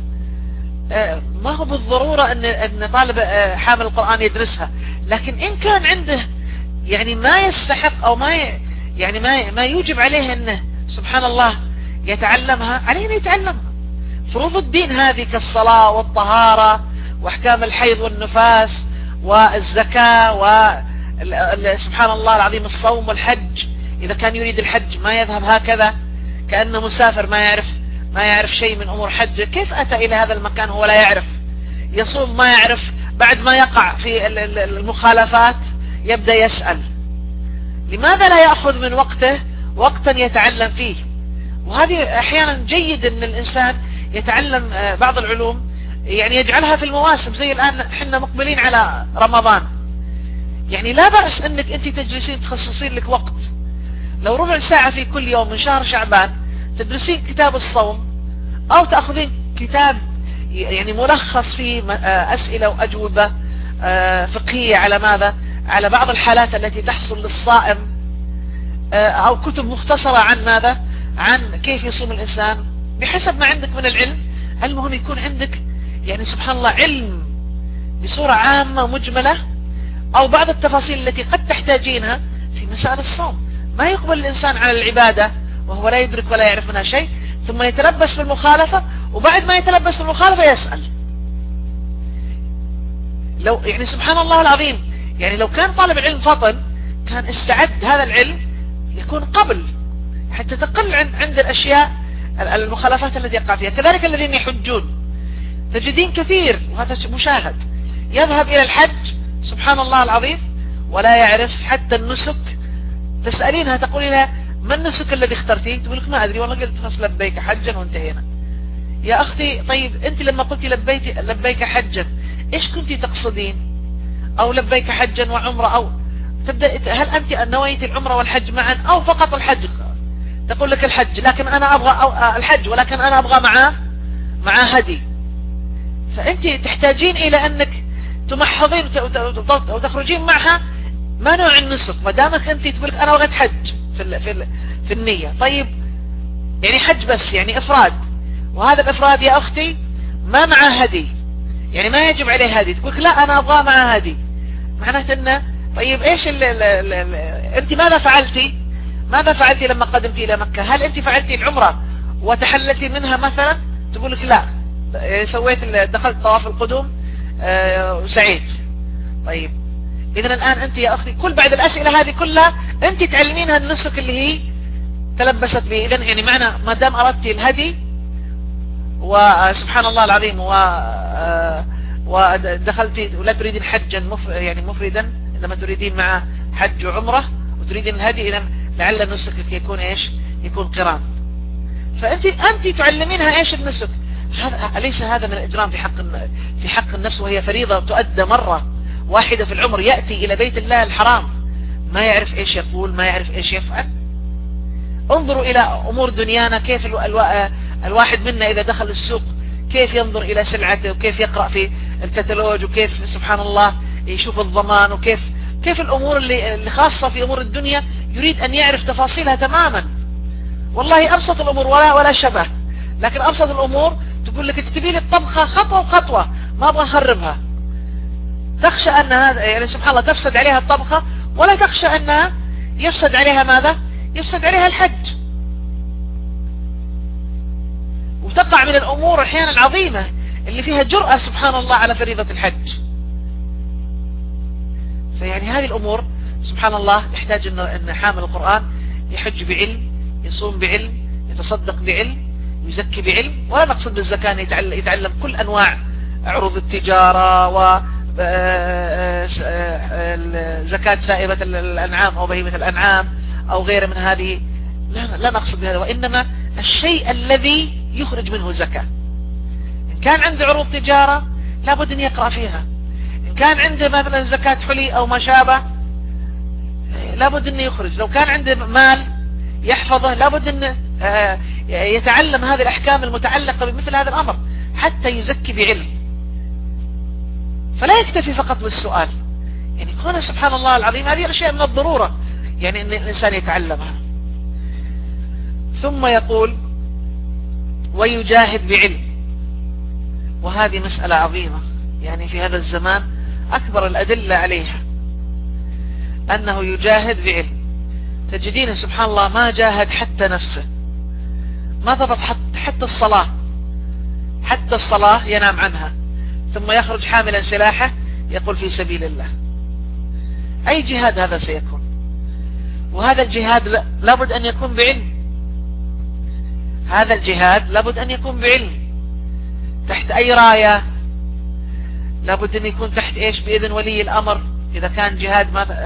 ما هو بالضرورة أن أن طالب حامل القرآن يدرسها، لكن إن كان عنده يعني ما يستحق أو ما يعني ما ما يوجب عليه أنه سبحان الله يتعلمها، عليه أن يتعلمها. فروض الدين هذه كالصلاة والطهارة وأحكام الحيض والنفاس والزكاة وسبحان الله العظيم الصوم والحج. إذا كان يريد الحج ما يذهب هكذا كأنه مسافر ما يعرف ما يعرف شيء من أمور حجه، كيف أتى إلى هذا المكان هو لا يعرف؟ يصوم ما يعرف، بعد ما يقع في المخالفات يبدأ يسأل لماذا لا يأخذ من وقته وقتا يتعلم فيه. وهذه أحيانا جيد أن الإنسان يتعلم بعض العلوم يعني يجعلها في المواسم، زي الآن حنا مقبلين على رمضان، يعني لا بأس انك انت تجلسين تخصصين لك وقت، لو ربع ساعة في كل يوم من شهر شعبان تدرسين كتاب الصوم، او تأخذين كتاب يعني ملخص فيه اسئلة واجوبة فقهية على ماذا، على بعض الحالات التي تحصل للصائم، او كتب مختصرة عن ماذا، عن كيف يصوم الانسان بحسب ما عندك من العلم. المهم يكون عندك يعني سبحان الله علم بصورة عامة مجملة، او بعض التفاصيل التي قد تحتاجينها في مسائل الصوم. ما يقبل الانسان على العبادة وهو لا يدرك ولا يعرف منها شيء، ثم يتلبس في المخالفة، وبعد ما يتلبس في المخالفة يسأل. لو يعني سبحان الله العظيم، يعني لو كان طالب العلم فطن كان استعد هذا العلم يكون قبل، حتى تقل عند الأشياء المخالفات التي يقع فيها. كذلك الذين يحجون تجدين كثير، وهذا مشاهد، يذهب إلى الحج سبحان الله العظيم ولا يعرف حتى النسك. تسألينها تقولي لها ما النسك الذي اخترتيه؟ تقول لك ما أدري والله، قلت خلاص لبيك حجا وانتهينا. يا أختي طيب أنت لما قلت لبيك, لبيك حجا إيش كنت تقصدين؟ أو لبيك حجا وعمرة، أو تبدأ هل أنت نويت العمرة والحج معا أو فقط الحج؟ تقول لك الحج، لكن أنا أبغى أو الحج ولكن أنا أبغى معاه مع هدي. فأنت تحتاجين إلى أنك تمحضين وتخرجين معها ما نوع النسك، ما دامك أنت تقول لك أنا أبغى حج في في في النية. طيب يعني حج بس يعني إفراد، وهذا الإفراد يا أختي ما معه هدي، يعني ما يجب عليه هدي. تقول لا أنا أبغى معه هدي، معناته أنه طيب إيش ال ال ال ال أنت ماذا فعلتي؟ ماذا فعلتي لما قدمتي إلى مكة؟ هل أنت فعلتي العمرة وتحللتي منها مثلا؟ تقول لك لا، سويت دخلت طواف القدوم وسعيت. طيب إذن الآن أنت يا أختي كل بعد الأسئلة هذه كلها أنت تعلمينها النسك اللي هي تلبست به. إذن يعني معنى ما دام أردتي الهدي وسبحان الله العظيم و ودخلتي ولا تريدين حجا مف يعني مفردا، إنما تريدين مع حج وعمرة وتريدين الهدي، إذن لعل نسكك يكون إيش؟ يكون قران. فأنت أنت تعلمينها إيش النسك. هذا أليس هذا من الإجرام في حق في حق النفس، وهي فريضة تؤدى مرة واحدة في العمر، يأتي إلى بيت الله الحرام ما يعرف إيش يقول، ما يعرف إيش يفعل. انظروا إلى أمور دنيانا، كيف الو... الواحد منا إذا دخل السوق كيف ينظر إلى سلعته، وكيف يقرأ في الكتالوج، وكيف سبحان الله يشوف الضمان، وكيف كيف الأمور اللي, اللي خاصة في أمور الدنيا يريد أن يعرف تفاصيلها تماما. والله أبسط الأمور ولا ولا شبه، لكن أبسط الأمور تقول لك اكتبي لي الطبخة خطوة بخطوة، ما أبغى أخربها. تخشى أن هذا يعني سبحان الله تفسد عليها الطبخة، ولا تخشى أنها يفسد عليها ماذا؟ يفسد عليها الحج. وتقع من الأمور أحيانا العظيمة اللي فيها جرأة سبحان الله على فريضة الحج. فيعني هذه الأمور سبحان الله تحتاج أن أن حامل القرآن يحج بعلم، يصوم بعلم، يتصدق بعلم، يزكي بعلم. ولا نقصد بالزكاة يتعلم, يتعلم كل أنواع عروض التجارة و زكاة سائبة الأنعام أو بهيمة الأنعام أو غير من هذه، لا, لا نقصد بهذا، وإنما الشيء الذي يخرج منه زكاة. إن كان عنده عروض تجارة لابد أن يقرأ فيها، إن كان عنده مثلا زكاة حلي أو ما شابه لابد أن يخرج، لو كان عنده مال يحفظه لابد أن يتعلم هذه الأحكام المتعلقة بمثل هذا الأمر حتى يزكي بعلم. فلا يكتفي فقط بالسؤال، يعني كونه سبحان الله العظيم هذه الأشياء من الضرورة يعني أن الإنسان يتعلمها. ثم يقول ويجاهد بعلم، وهذه مسألة عظيمة يعني في هذا الزمان أكبر الأدلة عليها أنه يجاهد بعلم. تجدين سبحان الله ما جاهد حتى نفسه، ما ضبط حتى الصلاة، حتى الصلاة ينام عنها ثم يخرج حاملا سلاحه يقول في سبيل الله. أي جهاد هذا سيكون؟ وهذا الجهاد لابد أن يكون بعلم، هذا الجهاد لابد أن يكون بعلم. تحت أي راية؟ لابد أن يكون تحت إيش؟ بإذن ولي الأمر إذا كان جهاد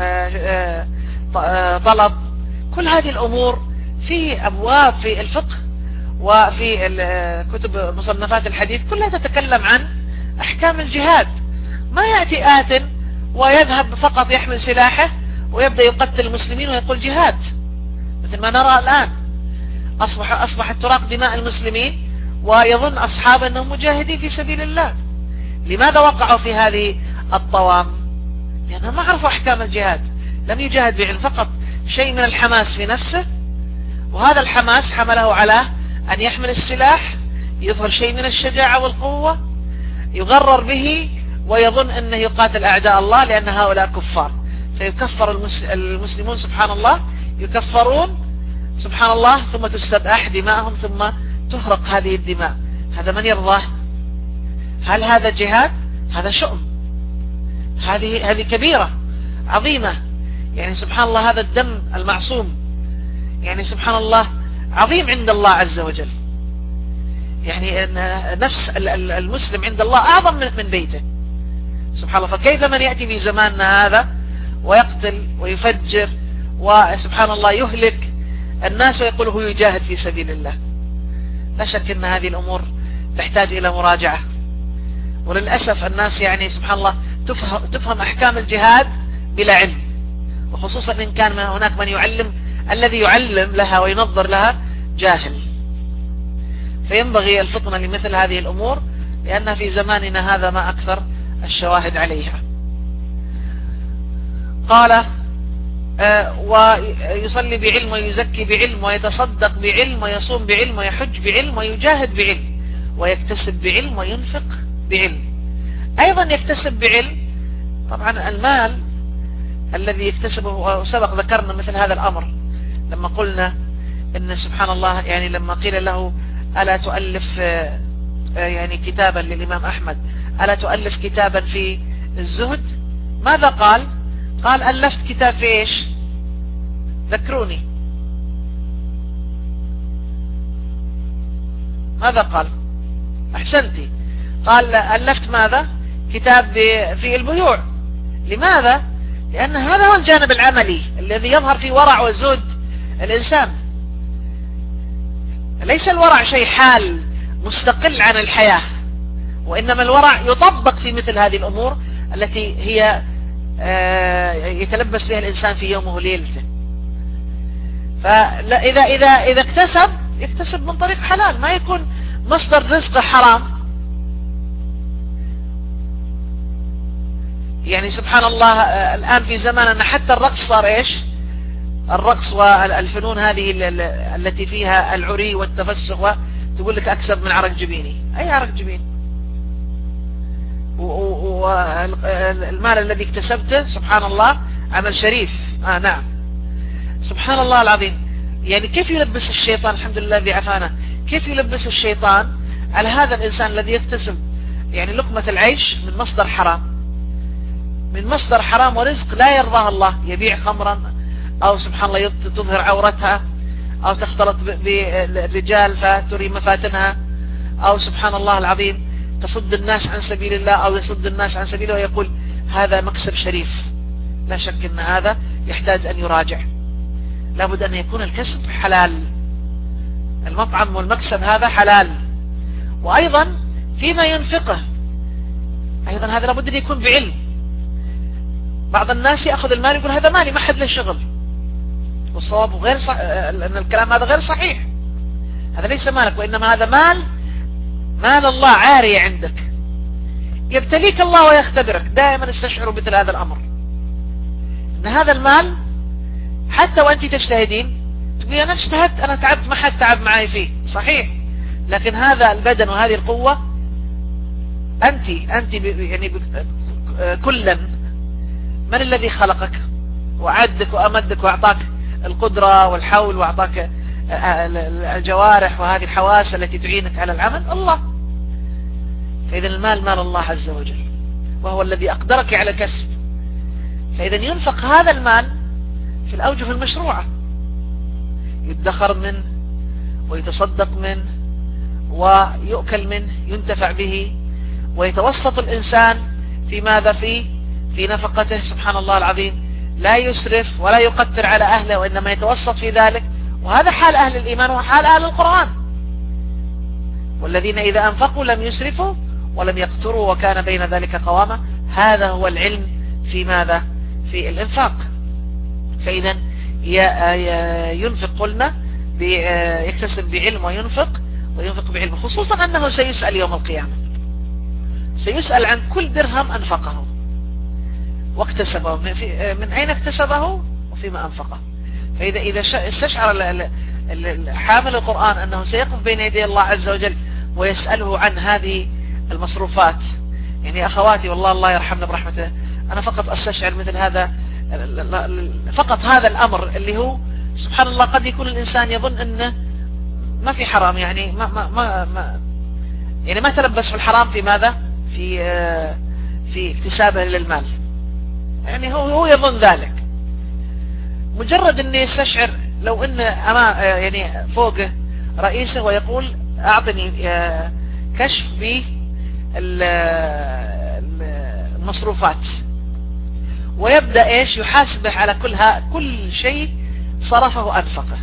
طلب. كل هذه الأمور في أبواب في الفقه وفي كتب مصنفات الحديث كلها تتكلم عن أحكام الجهاد. ما يأتي آت ويذهب فقط يحمل سلاحه ويبدأ يقتل المسلمين ويقول جهاد، مثل ما نرى الآن. أصبح أصبحت تراق دماء المسلمين ويظن أصحاب أنهم مجاهدين في سبيل الله. لماذا وقعوا في هذه الطوام؟ لأنهم ما عرفوا أحكام الجهاد، لم يجاهد بعلم، فقط شيء من الحماس في نفسه، وهذا الحماس حمله على أن يحمل السلاح، يظهر شيء من الشجاعة والقوة، يغرر به ويظن أنه يقاتل أعداء الله لأن هؤلاء كفار، فيكفر المسلمون سبحان الله، يكفرون سبحان الله، ثم تستباح دماءهم ثم تهرق هذه الدماء. هذا من يرضاه؟ هل هذا جهاد؟ هذا شؤم، هذه هذه كبيرة عظيمة. يعني سبحان الله هذا الدم المعصوم يعني سبحان الله عظيم عند الله عز وجل. يعني أن نفس المسلم عند الله أعظم من بيته سبحان الله. فكيف من يأتي في زماننا هذا ويقتل ويفجر وسبحان الله يهلك الناس ويقول هو يجاهد في سبيل الله؟ لا شك أن هذه الأمور تحتاج إلى مراجعة. وللأسف الناس يعني سبحان الله تفهم, تفهم أحكام الجهاد بلا علم، وخصوصا إن كان هناك من يعلم، الذي يعلم لها وينظر لها جاهل. فينبغي الفطنة لمثل هذه الأمور، لأن في زماننا هذا ما أكثر الشواهد عليها. قال آه ويصلي بعلم ويزكي بعلم ويتصدق بعلم ويصوم بعلم ويحج بعلم ويجاهد بعلم ويكتسب بعلم وينفق بعلم. أيضا يكتسب بعلم، طبعا المال الذي يكتسبه، وسبق ذكرنا مثل هذا الأمر لما قلنا إن سبحان الله يعني لما قيل له ألا تؤلف يعني كتابا للإمام أحمد، ألا تؤلف كتابا في الزهد؟ ماذا قال؟ قال ألفت كتاب في إيش؟ ذكروني ماذا قال؟ أحسنتي، قال ألفت ماذا؟ كتاب في البيوع. لماذا؟ لأن هذا هو الجانب العملي الذي يظهر في ورع وزهد الإنسان. ليس الورع شيء حال مستقل عن الحياة، وإنما الورع يطبق في مثل هذه الأمور التي هي يتلبس بها الإنسان في يومه وليلته. فإذا إذا إذا اكتسب يكتسب من طريق حلال، ما يكون مصدر رزقه حرام. يعني سبحان الله الآن في زماننا حتى الرقص صار إيش؟ الرقص والفنون هذه التي فيها العري والتفسخ، تقول لك أكسب من عرق جبيني. أي عرق جبين؟ والمال الذي اكتسبته سبحان الله عمل شريف. آه نعم سبحان الله العظيم. يعني كيف يلبس الشيطان، الحمد لله الذي عافانا، كيف يلبس الشيطان على هذا الإنسان الذي يكتسب يعني لقمة العيش من مصدر حرام، من مصدر حرام ورزق لا يرضاه الله، يبيع خمرا أو سبحان الله تظهر عورتها، أو تختلط بالرجال فتري مفاتنها، أو سبحان الله العظيم تصد الناس عن سبيل الله أو يصد الناس عن سبيله ويقول هذا مكسب شريف. لا شك أن هذا يحتاج أن يراجع. لابد أن يكون الكسب حلال، المطعم والمكسب هذا حلال. وأيضا فيما ينفقه أيضا هذا لابد أن يكون بعلم. بعض الناس يأخذ المال يقول هذا مالي ما حد له شغل، والصواب غير صح... أن الكلام هذا غير صحيح. هذا ليس مالك، وإنما هذا مال مال الله عارية عندك، يبتليك الله ويختبرك. دائما استشعروا مثل هذا الأمر، أن هذا المال حتى وأنت تجتهدين تقولي أنا اجتهدت، أنا تعبت، ما حد تعب معي فيه، صحيح، لكن هذا البدن وهذه القوة أنت أنت يعني كلا من الذي خلقك وأعدك وأمدك وأعطاك القدرة والحول وأعطاك الجوارح وهذه الحواس التي تعينك على العمل؟ الله. فإذا المال مال الله عز وجل، وهو الذي أقدرك على الكسب. فإذا ينفق هذا المال في الأوجه المشروعة، يدخر منه ويتصدق منه ويؤكل منه، ينتفع به، ويتوسط الإنسان في ماذا فيه في نفقته سبحان الله العظيم، لا يسرف ولا يقتر على أهله، وإنما يتوسط في ذلك. وهذا حال أهل الإيمان وحال أهل القرآن، والذين إذا أنفقوا لم يسرفوا ولم يقتروا وكان بين ذلك قواما. هذا هو العلم في ماذا؟ في الإنفاق. فإذا ينفق قلنا يكتسب بعلم وينفق وينفق بعلم، خصوصا أنه سيسأل يوم القيامة، سيسأل عن كل درهم أنفقه واكتسبه، من أين اكتسبه وفيما أنفقه. فإذا إذا استشعر حامل القرآن أنه سيقف بين يدي الله عز وجل ويسأله عن هذه المصروفات، يعني أخواتي والله الله يرحمنا برحمته، أنا فقط أستشعر مثل هذا، فقط هذا الأمر اللي هو سبحان الله قد يكون الإنسان يظن أنه ما في حرام، يعني ما ما ما, ما يعني ما تلبس في الحرام في ماذا؟ في في اكتسابه للمال، يعني هو هو يظن ذلك. مجرد أن يستشعر لو أن أمام يعني فوقه رئيسه ويقول أعطني كشف بالمصروفات، ويبدأ إيش يحاسبه على كلها كل شيء صرفه أنفقه،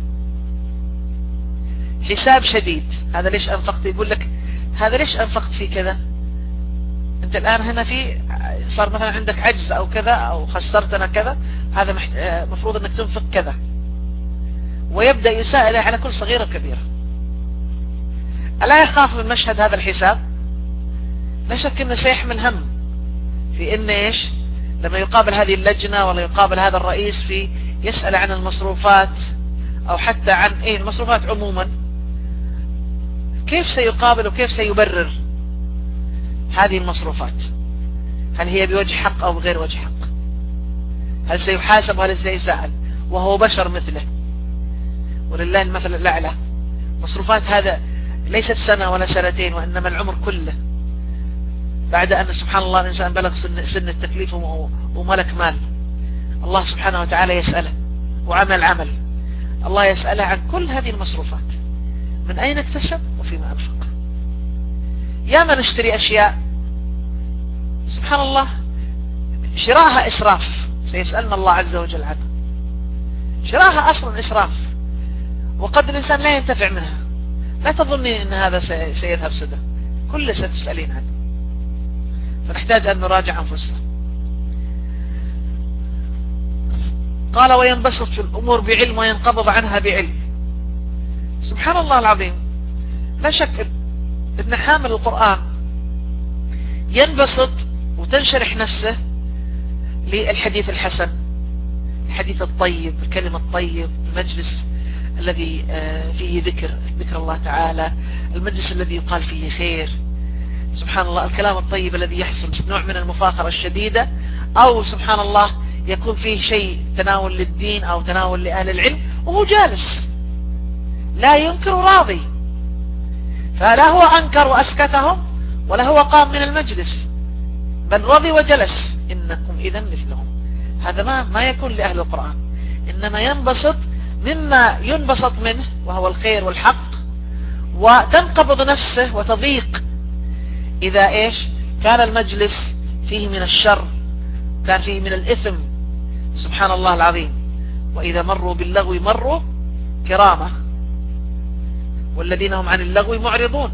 حساب شديد. هذا ليش أنفقت؟ يقول لك هذا ليش أنفقت في كذا؟ أنت الآن هنا في صار مثلا عندك عجز أو كذا أو خسرتنا كذا، هذا مفروض أنك تنفق كذا، ويبدأ يسائله على كل صغيرة كبيرة. ألا يخاف من مشهد هذا الحساب؟ لا شك أنه سيحمل هم في أنه إيش لما يقابل هذه اللجنة ولا يقابل هذا الرئيس في يسأل عن المصروفات أو حتى عن إيه المصروفات عموما، كيف سيقابل وكيف سيبرر هذه المصروفات؟ هل هي بوجه حق أو بغير وجه حق؟ هل سيحاسب وهل سيسأل وهو بشر مثله؟ ولله المثل الأعلى. مصروفات هذا ليست سنة ولا سنتين، وإنما العمر كله، بعد أن سبحان الله الإنسان بلغ سن, سن التكليف وملك مال، الله سبحانه وتعالى يسأله، وعمل عمل الله يسأله عن كل هذه المصروفات، من أين اكتسب وفيما أنفق. يا من نشتري أشياء سبحان الله شراها إسراف، سيسألنا الله عز وجل عنها، شراها أصلا إسراف، وقد الإنسان لا ينتفع منها، لا تظني أن هذا سيذهب سدى، كل ستسألين عنه. فنحتاج أن نراجع أنفسنا. قال وينبسط في الأمور بعلم وينقبض عنها بعلم. سبحان الله العظيم، لا شك أن حامل القرآن ينبسط وتنشرح نفسه للحديث الحسن، الحديث الطيب، الكلمة الطيب، المجلس الذي فيه ذكر ذكر الله تعالى، المجلس الذي يقال فيه خير، سبحان الله الكلام الطيب الذي يحصل نوع من المفاخرة الشديدة، أو سبحان الله يكون فيه شيء تناول للدين أو تناول لأهل العلم وهو جالس لا ينكر راضي، فلا هو أنكر وأسكتهم ولا هو قام من المجلس، بل رضي وجلس. إنكم إذن مثلهم. هذا ما ما يكون لأهل القرآن، إنما ينبسط مما ينبسط منه وهو الخير والحق، وتنقبض نفسه وتضيق إذا إيش كان المجلس فيه من الشر، كان فيه من الإثم، سبحان الله العظيم. وإذا مروا باللغو مروا كرامة، والذين هم عن اللغو معرضون.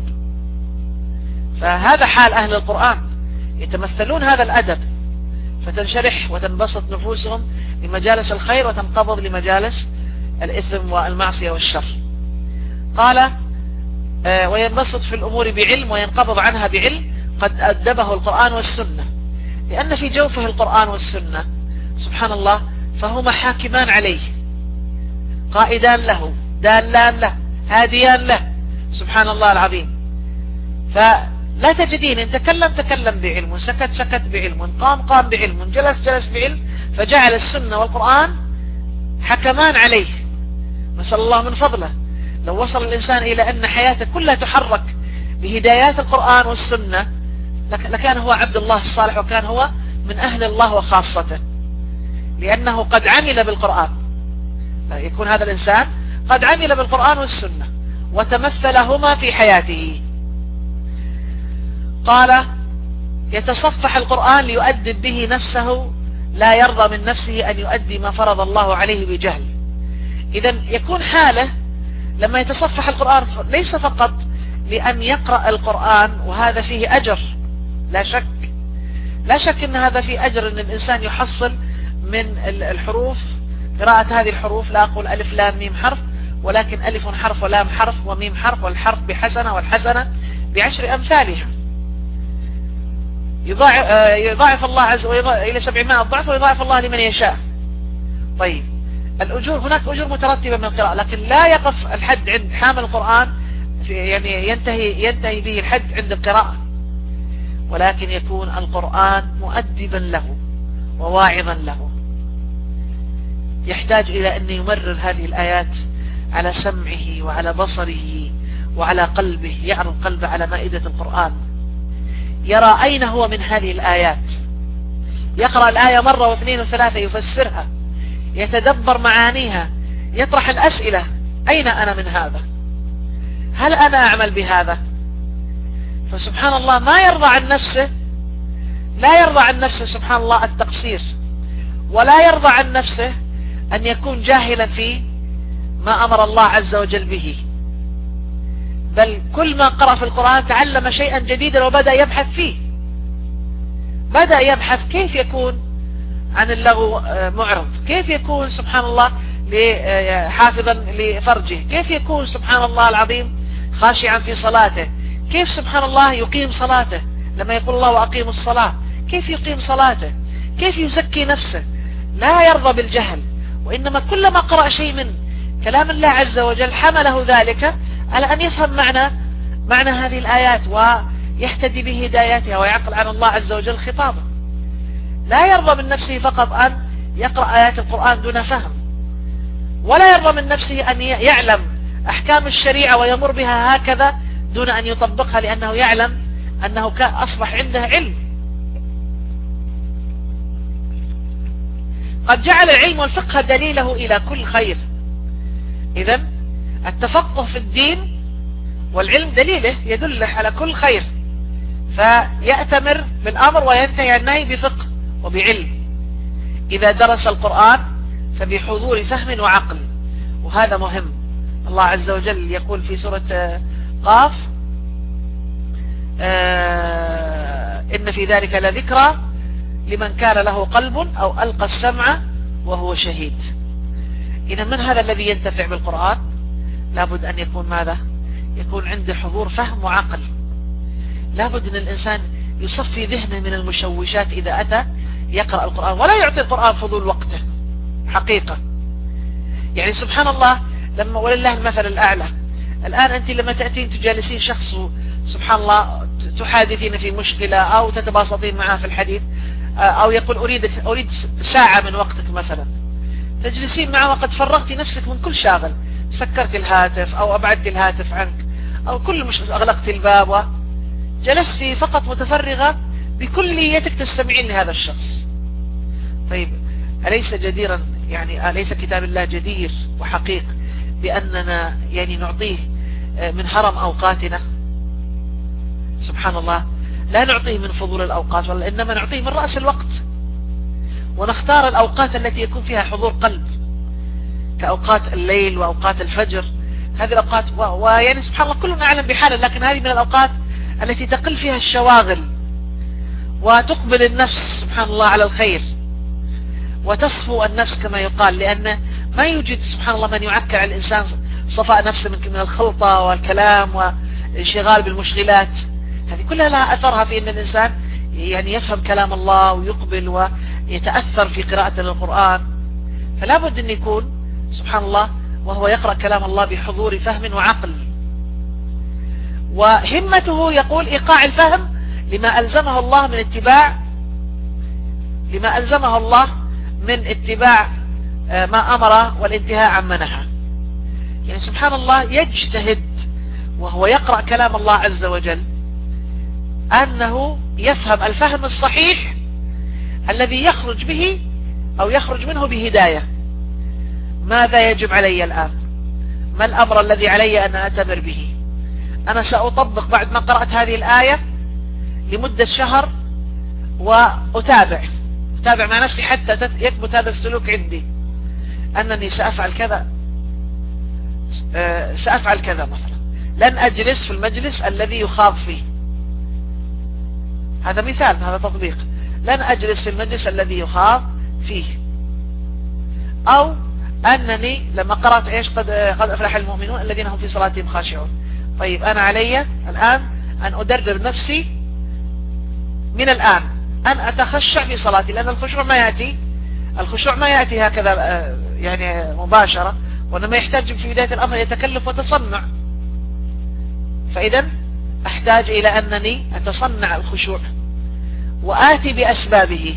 فهذا حال أهل القرآن، يتمثلون هذا الأدب، فتنشرح وتنبسط نفوسهم لمجالس الخير وتنقبض لمجالس الإثم والمعصية والشر. قال آه وينبسط في الأمور بعلم وينقبض عنها بعلم قد أدبه القرآن والسنة، لأن في جوفه القرآن والسنة سبحان الله فهما حاكمان عليه، قائدان له، دالان له، هاديان له، سبحان الله العظيم. فلا تجدين إن تكلم تكلم بعلم، وسكت سكت بعلم، قام قام بعلم، جلس جلس بعلم، فجعل السنة والقرآن حكمان عليه. نسأل الله من فضله لو وصل الإنسان إلى أن حياته كلها تحرك بهدايات القرآن والسنة لكان هو عبد الله الصالح، وكان هو من أهل الله وخاصته، لأنه قد عمل بالقرآن. يكون هذا الإنسان قد عمل بالقرآن والسنة وتمثلهما في حياته. قال يتصفح القرآن ليؤدب به نفسه، لا يرضى من نفسه أن يؤدي ما فرض الله عليه بجهل. إذن يكون حاله لما يتصفح القرآن ليس فقط لأن يقرأ القرآن، وهذا فيه أجر لا شك، لا شك أن هذا في أجر أن الإنسان يحصل من الحروف، قراءة هذه الحروف. لا أقول ألف لام ميم حرف، ولكن ألف حرف ولام حرف وميم حرف، والحرف بحسنة والحسنة بعشر أمثالها. يضاعف, يضاعف الله عز وجل إلى سبعمائة ضعف، ويضاعف الله لمن يشاء. طيب الأجور، هناك أجور مترتبة من القراءة، لكن لا يقف الحد عند حامل القرآن، في يعني ينتهي ينتهي به الحد عند القراءة، ولكن يكون القرآن مؤدبا له وواعظا له. يحتاج إلى أن يمرر هذه الآيات على سمعه وعلى بصره وعلى قلبه، يعرض قلبه على مائدة القرآن، يرى أين هو من هذه الآيات، يقرأ الآية مرة واثنين وثلاثة، يفسرها، يتدبر معانيها، يطرح الأسئلة: أين أنا من هذا؟ هل أنا أعمل بهذا؟ فسبحان الله ما يرضى عن نفسه، لا يرضى عن نفسه سبحان الله التقصير، ولا يرضى عن نفسه أن يكون جاهلا في ما أمر الله عز وجل به، بل كل ما قرأ في القرآن تعلم شيئا جديدا وبدأ يبحث فيه، بدأ يبحث كيف يكون عن اللغو معرض، كيف يكون سبحان الله حافظا لفرجه، كيف يكون سبحان الله العظيم خاشعا في صلاته، كيف سبحان الله يقيم صلاته لما يقول الله وأقيم الصلاة، كيف يقيم صلاته، كيف يزكي نفسه. لا يرضى بالجهل، وإنما كلما قرأ شيء من كلام الله عز وجل حمله ذلك على أن يفهم معنى معنى هذه الآيات ويهتدي بهداياتها ويعقل عن الله عز وجل خطابه. لا يرضى من نفسه فقط أن يقرأ آيات القرآن دون فهم، ولا يرضى من نفسه أن يعلم أحكام الشريعة ويمر بها هكذا دون أن يطبقها، لأنه يعلم أنه أصبح عنده علم. قد جعل العلم والفقه دليله إلى كل خير. إذن التفقه في الدين والعلم دليله يدله على كل خير، فيأتمر بالأمر وينتهي عن النهي بفقه وبعلم. إذا درس القرآن فبحضور فهم وعقل، وهذا مهم. الله عز وجل يقول في سورة قاف: آه إن في ذلك لذكرى لمن كان له قلب أو ألقى السمع وهو شهيد. إذا من هذا الذي ينتفع بالقرآن؟ لابد أن يكون ماذا؟ يكون عنده حضور فهم وعقل. لابد أن الإنسان يصفي ذهنه من المشوشات إذا أتى يقرأ القرآن، ولا يعطي القرآن فضول وقته حقيقة. يعني سبحان الله، لما ولله المثل الأعلى، الآن أنت لما تأتين تجالسين شخص سبحان الله تحادثين في مشكلة أو تتباسطين معه في الحديث، أو يقول أريد أريد ساعة من وقتك مثلا، تجلسين معه وقد فرغت نفسك من كل شاغل، سكرت الهاتف أو أبعدت الهاتف عنك أو كل مش أغلقت الباب، وجلست فقط متفرغة بكليتك تستمعين لهذا الشخص. طيب أليس جديرا، يعني أليس كتاب الله جدير وحقيق بأننا يعني نعطيه من هرم أوقاتنا؟ سبحان الله، لا نعطيه من فضول الأوقات، ولا إنما نعطيه من رأس الوقت، ونختار الأوقات التي يكون فيها حضور قلب، كأوقات الليل وأوقات الفجر. هذه الأوقات ويعني سبحان الله كلنا نعلم بحاله، لكن هذه من الأوقات التي تقل فيها الشواغل وتقبل النفس سبحان الله على الخير وتصفو النفس كما يقال، لأن ما يوجد سبحان الله من يعكر على الإنسان صفاء نفسه من الخلطة والكلام والانشغال بالمشغلات. هذه كلها لها أثرها في أن الإنسان يعني يفهم كلام الله ويقبل ويتأثر في قراءة القرآن. فلا بد أن يكون سبحان الله وهو يقرأ كلام الله بحضور فهم وعقل، وهمته يقول إيقاع الفهم لما ألزمه الله من اتباع لما ألزمه الله من اتباع ما أمر والانتهاء عما نهى. يعني سبحان الله يجتهد وهو يقرأ كلام الله عز وجل أنه يفهم الفهم الصحيح الذي يخرج به أو يخرج منه بهداية. ماذا يجب علي الآن؟ ما الأمر الذي علي أن أعتبر به؟ أنا سأطبق بعد ما قرأت هذه الآية لمدة شهر وأتابع أتابع مع نفسي حتى يثبت هذا السلوك عندي، أنني سأفعل كذا سأفعل كذا مثلا، لن أجلس في المجلس الذي يخاض فيه. هذا مثال، هذا تطبيق. لن أجلس في المجلس الذي يخاض فيه. أو أنني لما قرأت إيش قد, قد أفلح المؤمنون الذين هم في صلاتهم خاشعون. طيب أنا علي الآن أن أدرب نفسي من الآن أن أتخشع في صلاتي، لأن الخشوع ما يأتي الخشوع ما يأتي هكذا يعني مباشرة، وإنما يحتاج في بداية الأمر يتكلف وتصنع. فإذا أحتاج إلى أنني أتصنع الخشوع وآتي بأسبابه،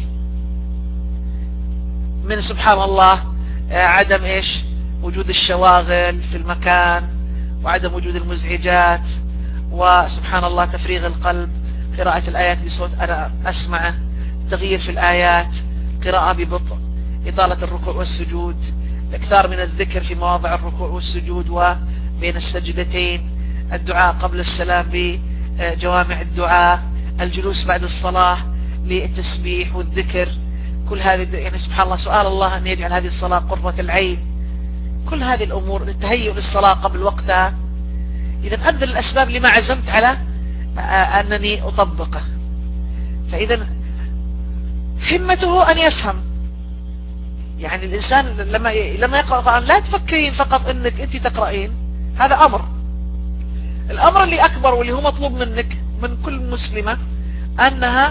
من سبحان الله عدم إيش وجود الشواغل في المكان، وعدم وجود المزعجات، وسبحان الله تفريغ القلب، قراءة الآيات بصوت أنا أسمعه، تغيير في الآيات، قراءة ببطء، إطالة الركوع والسجود، الإكثار من الذكر في مواضع الركوع والسجود وبين السجدتين، الدعاء قبل السلام بجوامع الدعاء، الجلوس بعد الصلاة للتسبيح والذكر، كل هذه يعني سبحان الله سؤال الله أن يجعل هذه الصلاة قرة العين، كل هذه الأمور التهيؤ للصلاة قبل وقتها. إذا أبذل الأسباب لما عزمت على أنني أطبقه. فإذا همته أن يفهم. يعني الإنسان لما لما يقرأ القرآن لا تفكرين فقط أنك أنت تقرأين، هذا أمر. الأمر اللي أكبر واللي هو مطلوب منك من كل مسلمة أنها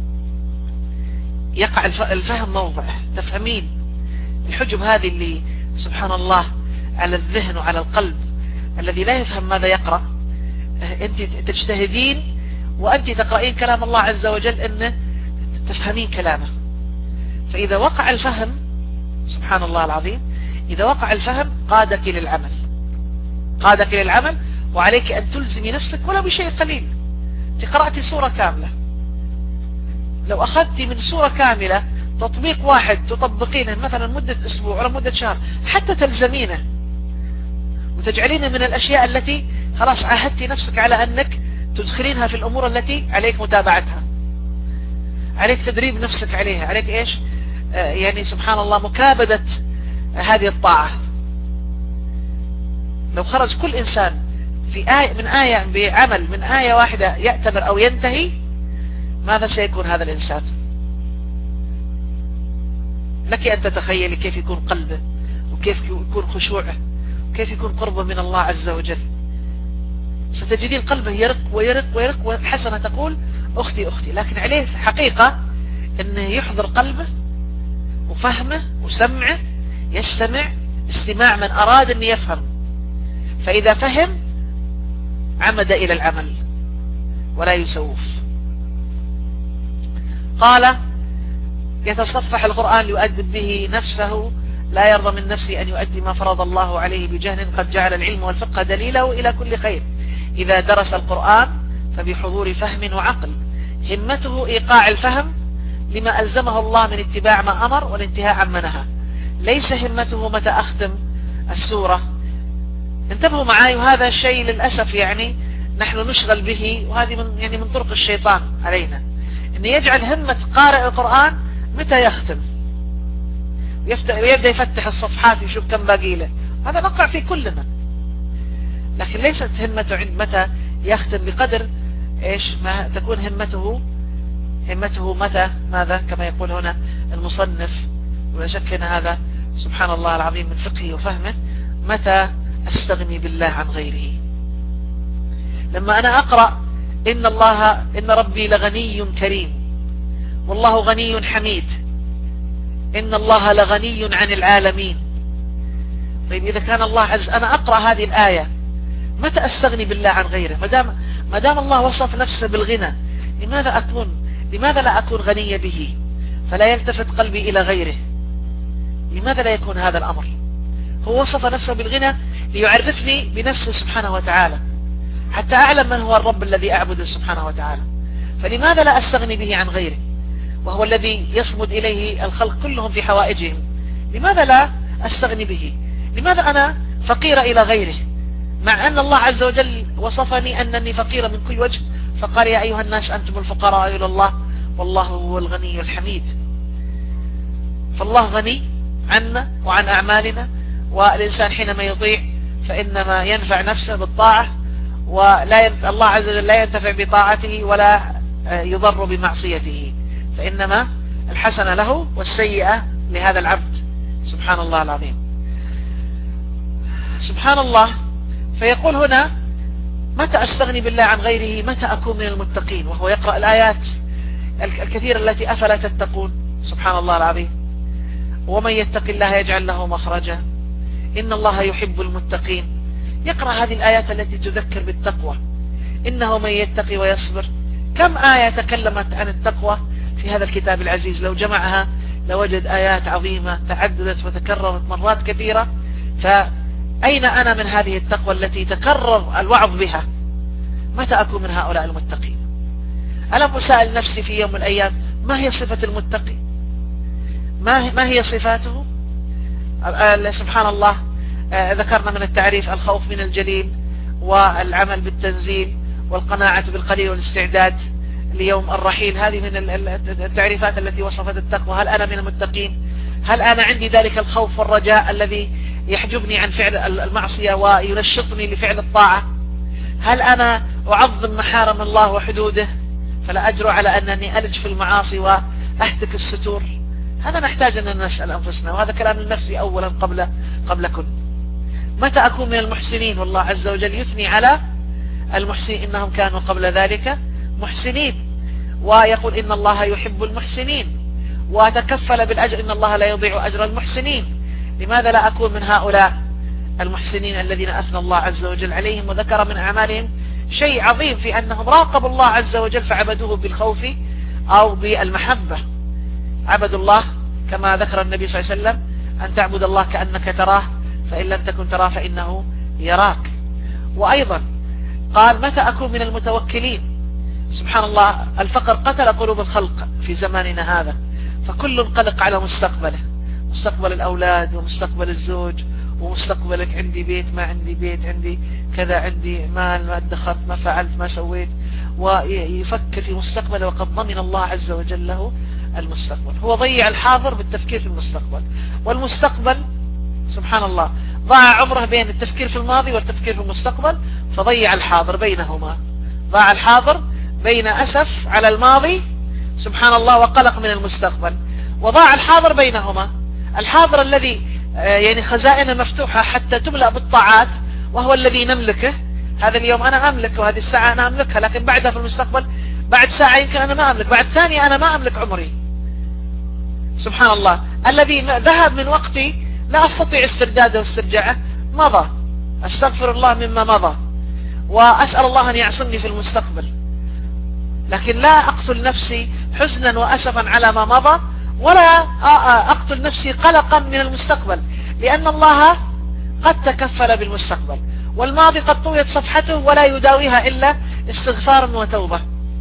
يقع الفهم موضعه، تفهمين الحجب هذه اللي سبحان الله على الذهن وعلى القلب الذي لا يفهم ماذا يقرأ. أنت تجتهدين وأنت تقرأين كلام الله عز وجل أن تفهمين كلامه. فإذا وقع الفهم سبحان الله العظيم، إذا وقع الفهم قادك للعمل، قادك للعمل، وعليك أن تلزمي نفسك ولو بشيء قليل. قرأتي سورة كاملة، لو أخذت من سورة كاملة تطبيق واحد تطبقينه مثلا مدة أسبوع ولا مدة شهر حتى تلزمينه وتجعلينه من الأشياء التي خلاص عاهدتي نفسك على أنك تدخلينها في الأمور التي عليك متابعتها، عليك تدريب نفسك عليها، عليك إيش آه يعني سبحان الله مكابدة هذه الطاعة. لو خرج كل إنسان في آية من آية بعمل من آية واحدة يأتمر أو ينتهي، ماذا سيكون هذا الإنسان؟ لك أن تتخيلي كيف يكون قلبه، وكيف يكون خشوعه، وكيف يكون قربه من الله عز وجل. ستجدين قلبه يرق ويرق ويرق، وحسنة تقول أختي أختي، لكن عليه حقيقة أنه يحضر قلبه وفهمه وسمعه، يستمع استماع من أراد أن يفهم. فإذا فهم عمد إلى العمل ولا يسوف. قال يتصفح القرآن ليؤدب به نفسه، لا يرضى من نفسه أن يؤدي ما فرض الله عليه بجهل، قد جعل العلم والفقه دليله إلى كل خير. إذا درس القرآن فبحضور فهم وعقل، همته إيقاع الفهم لما ألزمه الله من اتباع ما أمر والانتهاء عما نهى، ليس همته متى أختم السورة. انتبهوا معي، وهذا الشيء للأسف يعني نحن نشغل به، وهذه من يعني من طرق الشيطان علينا، أن يجعل همة قارئ القرآن متى يختم، ويبدأ يفتح الصفحات ويشوف كم باقي له. هذا نقع في كلنا، لكن ليست همته عند متى يختم بقدر إيش ما تكون همته همته متى ماذا كما يقول هنا المصنف، ولا شك أن هذا سبحان الله العظيم من فقهه وفهمه، متى أستغني بالله عن غيره. لما أنا أقرأ إن الله إن ربي لغني كريم والله غني حميد، إن الله لغني عن العالمين. طيب إذا كان الله عز، أنا أقرأ هذه الآية متى أستغني بالله عن غيره؟ مدام مدام الله وصف نفسه بالغنى، لماذا أكون لماذا لا أكون غني به فلا يلتفت قلبي إلى غيره؟ لماذا لا يكون هذا الأمر؟ هو وصف نفسه بالغنى ليعرفني بنفسه سبحانه وتعالى، حتى أعلم من هو الرب الذي أعبده سبحانه وتعالى. فلماذا لا أستغني به عن غيره وهو الذي يصمد إليه الخلق كلهم في حوائجهم؟ لماذا لا أستغني به؟ لماذا أنا فقير إلى غيره، مع أن الله عز وجل وصفني أنني فقير من كل وجه، فقال يا أيها الناس أنتم الفقراء إلى الله والله هو الغني الحميد. فالله غني عنا وعن أعمالنا، والإنسان حينما يطيع فإنما ينفع نفسه بالطاعة، ولا ين... الله عز وجل لا ينتفع بطاعته ولا يضر بمعصيته. فإنما الحسنة له والسيئة لهذا العبد. سبحان الله العظيم، سبحان الله. فيقول هنا: متى أستغني بالله عن غيره؟ متى أكون من المتقين؟ وهو يقرأ الآيات الكثيرة التي أفلا تتقون. سبحان الله العظيم. ومن يتق الله يجعل له مخرجا إن الله يحب المتقين. يقرأ هذه الآيات التي تذكر بالتقوى. إنه من يتقي ويصبر. كم آية تكلمت عن التقوى في هذا الكتاب العزيز؟ لو جمعها لوجد آيات عظيمة تعددت وتكررت مرات كثيرة. فأين أنا من هذه التقوى التي تكرر الوعظ بها؟ متى أكون من هؤلاء المتقين؟ ألم أسأل نفسي في يوم من الأيام: ما هي صفة المتقي؟ ما ما هي صفاته؟ سبحان الله. ذكرنا من التعريف: الخوف من الجليل، والعمل بالتنزيل، والقناعة بالقليل، والاستعداد ليوم الرحيل. هذه من التعريفات التي وصفت التقوى. هل أنا من المتقين؟ هل أنا عندي ذلك الخوف والرجاء الذي يحجبني عن فعل المعصية وينشطني لفعل الطاعة؟ هل أنا أعظم محارم الله وحدوده فلا أجرؤ على أنني ألج في المعاصي وأهتك الستور؟ هذا نحتاج أن نسأل أنفسنا، وهذا كلام لنفسي أولا قبل قبل كل. متى أكون من المحسنين؟ والله عز وجل يثني على المحسنين: إنهم كانوا قبل ذلك محسنين. ويقول: إن الله يحب المحسنين، وتكفل بالأجر: إن الله لا يضيع أجر المحسنين. لماذا لا أكون من هؤلاء المحسنين الذين أثنى الله عز وجل عليهم وذكر من أعمالهم شيء عظيم في أنهم راقبوا الله عز وجل فعبدوه بالخوف أو بالمحبة؟ عبدوا الله كما ذكر النبي صلى الله عليه وسلم: أن تعبد الله كأنك تراه فإن لم تكن تراه فإنه يراك. وأيضا قال: متى أكون من المتوكلين؟ سبحان الله. الفقر قتل قلوب الخلق في زماننا هذا، فكل قلق على مستقبله، مستقبل الأولاد ومستقبل الزوج ومستقبلك: عندي بيت، ما عندي بيت، عندي كذا، عندي مال، ما ادخرت، ما فعلت، ما سويت، ويفكر في مستقبله وقد ضمن الله عز وجل له المستقبل. هو ضيع الحاضر بالتفكير في المستقبل، والمستقبل سبحان الله ضاع عمره بين التفكير في الماضي والتفكير في المستقبل، فضيع الحاضر بينهما. ضاع الحاضر بين أسف على الماضي سبحان الله وقلق من المستقبل، وضاع الحاضر بينهما. الحاضر الذي يعني خزائنه مفتوحة حتى تملأ بالطاعات، وهو الذي نملكه. هذا اليوم أنا أملك، وهذه الساعة أنا أملكها، لكن بعدها في المستقبل بعد ساعة يمكن أنا ما أملك، بعد ثانية أنا ما أملك عمري. سبحان الله. الذي ذهب من وقتي لا أستطيع استرداده واسترجاعه، مضى، أستغفر الله مما مضى، وأسأل الله أن يعصمني في المستقبل. لكن لا أقتل نفسي حزنا وأسفا على ما مضى، ولا أقتل نفسي قلقا من المستقبل، لأن الله قد تكفل بالمستقبل، والماضي قد طويت صفحته ولا يداويها إلا استغفار وتوبة.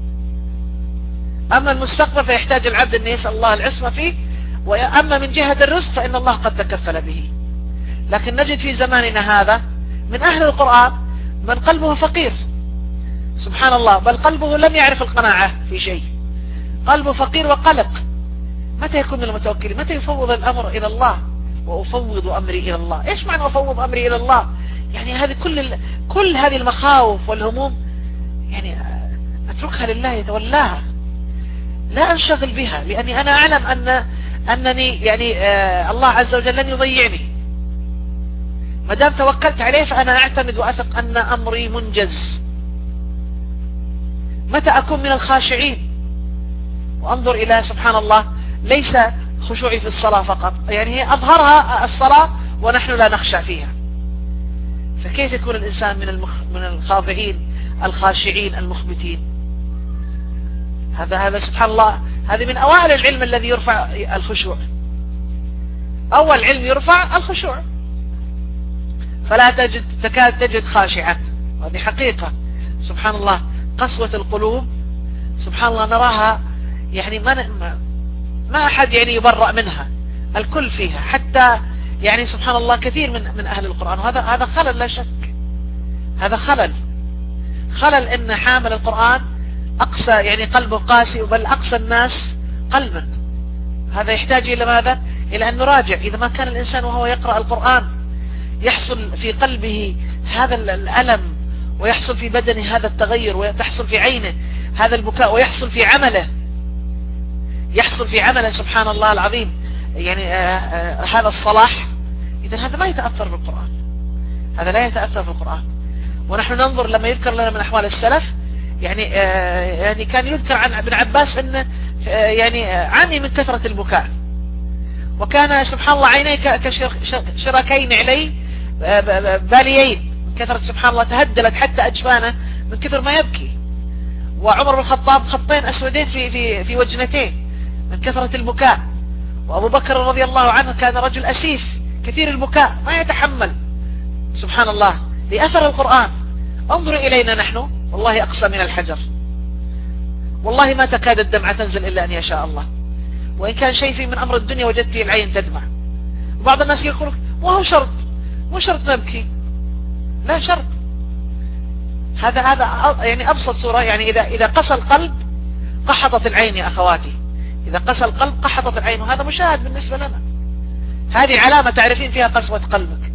أما المستقبل فيحتاج العبد أن يسأل الله العصمة فيه، وأما من جهة الرزق فإن الله قد تكفل به. لكن نجد في زماننا هذا من أهل القرآن من قلبه فقير سبحان الله، بل قلبه لم يعرف القناعة في شيء، قلبه فقير وقلق. متى يكون من المتوكلين؟ متى يفوض الأمر إلى الله؟ وأفوض أمري إلى الله. إيش معنى أفوض أمري إلى الله؟ يعني هذه كل ال... كل هذه المخاوف والهموم يعني أتركها لله يتولاها، لا أنشغل بها، لأني أنا أعلم أن أنني يعني آه الله عز وجل لن يضيعني. ما دام توكلت عليه فأنا أعتمد وأثق أن أمري منجز. متى أكون من الخاشعين؟ وأنظر إلى سبحان الله ليس خشوعي في الصلاة فقط، يعني هي أظهرها الصلاة ونحن لا نخشع فيها. فكيف يكون الإنسان من المخ... من الخاضعين الخاشعين المخبتين؟ هذا هذا سبحان الله، هذه من أوائل العلم الذي يرفع الخشوع. أول علم يرفع الخشوع، فلا تجد تكاد تجد خاشعا. هذه حقيقة سبحان الله. قسوة القلوب سبحان الله نراها، يعني ما ما أحد يعني يبرأ منها، الكل فيها، حتى يعني سبحان الله كثير من من أهل القرآن. وهذا هذا خلل لا شك، هذا خلل خلل إن حامل القرآن أقسى يعني قلبه قاسي، بل أقسى الناس قلبا. هذا يحتاج إلى ماذا؟ إلى أن نراجع. إذا ما كان الإنسان وهو يقرأ القرآن يحصل في قلبه هذا الألم، ويحصل في بدنه هذا التغير، ويحصل في عينه هذا البكاء، ويحصل في عمله يحصل في عمله سبحان الله العظيم يعني آآ آآ هذا الصلاح، إذن هذا ما يتأثر بالقرآن، هذا لا يتأثر بالقرآن. ونحن ننظر لما يذكر لنا من أحوال السلف يعني يعني كان يذكر عن ابن عباس أنه يعني عمي من كثرة البكاء، وكان سبحان الله عينيه كشركين عليه باليين من كثرة سبحان الله، تهدلت حتى أجفانه من كثر ما يبكي. وعمر بن الخطاب خطين أسودين في في في وجنتين من كثرة البكاء. وأبو بكر رضي الله عنه كان رجل أسيف كثير البكاء ما يتحمل سبحان الله لأثر القرآن. انظروا إلينا نحن والله أقسى من الحجر، والله ما تكاد الدمعة تنزل إلا أن يشاء الله، وإن كان شيء في من أمر الدنيا وجدت فيه العين تدمع. وبعض الناس يقول مو هو شرط، مو شرط نبكي، لا شرط. هذا هذا يعني أبسط صورة. يعني إذا إذا قسى القلب قحطت العين يا أخواتي، إذا قسى القلب قحطت العين، وهذا مشاهد بالنسبة لنا. هذه علامة تعرفين فيها قسوة قلبك،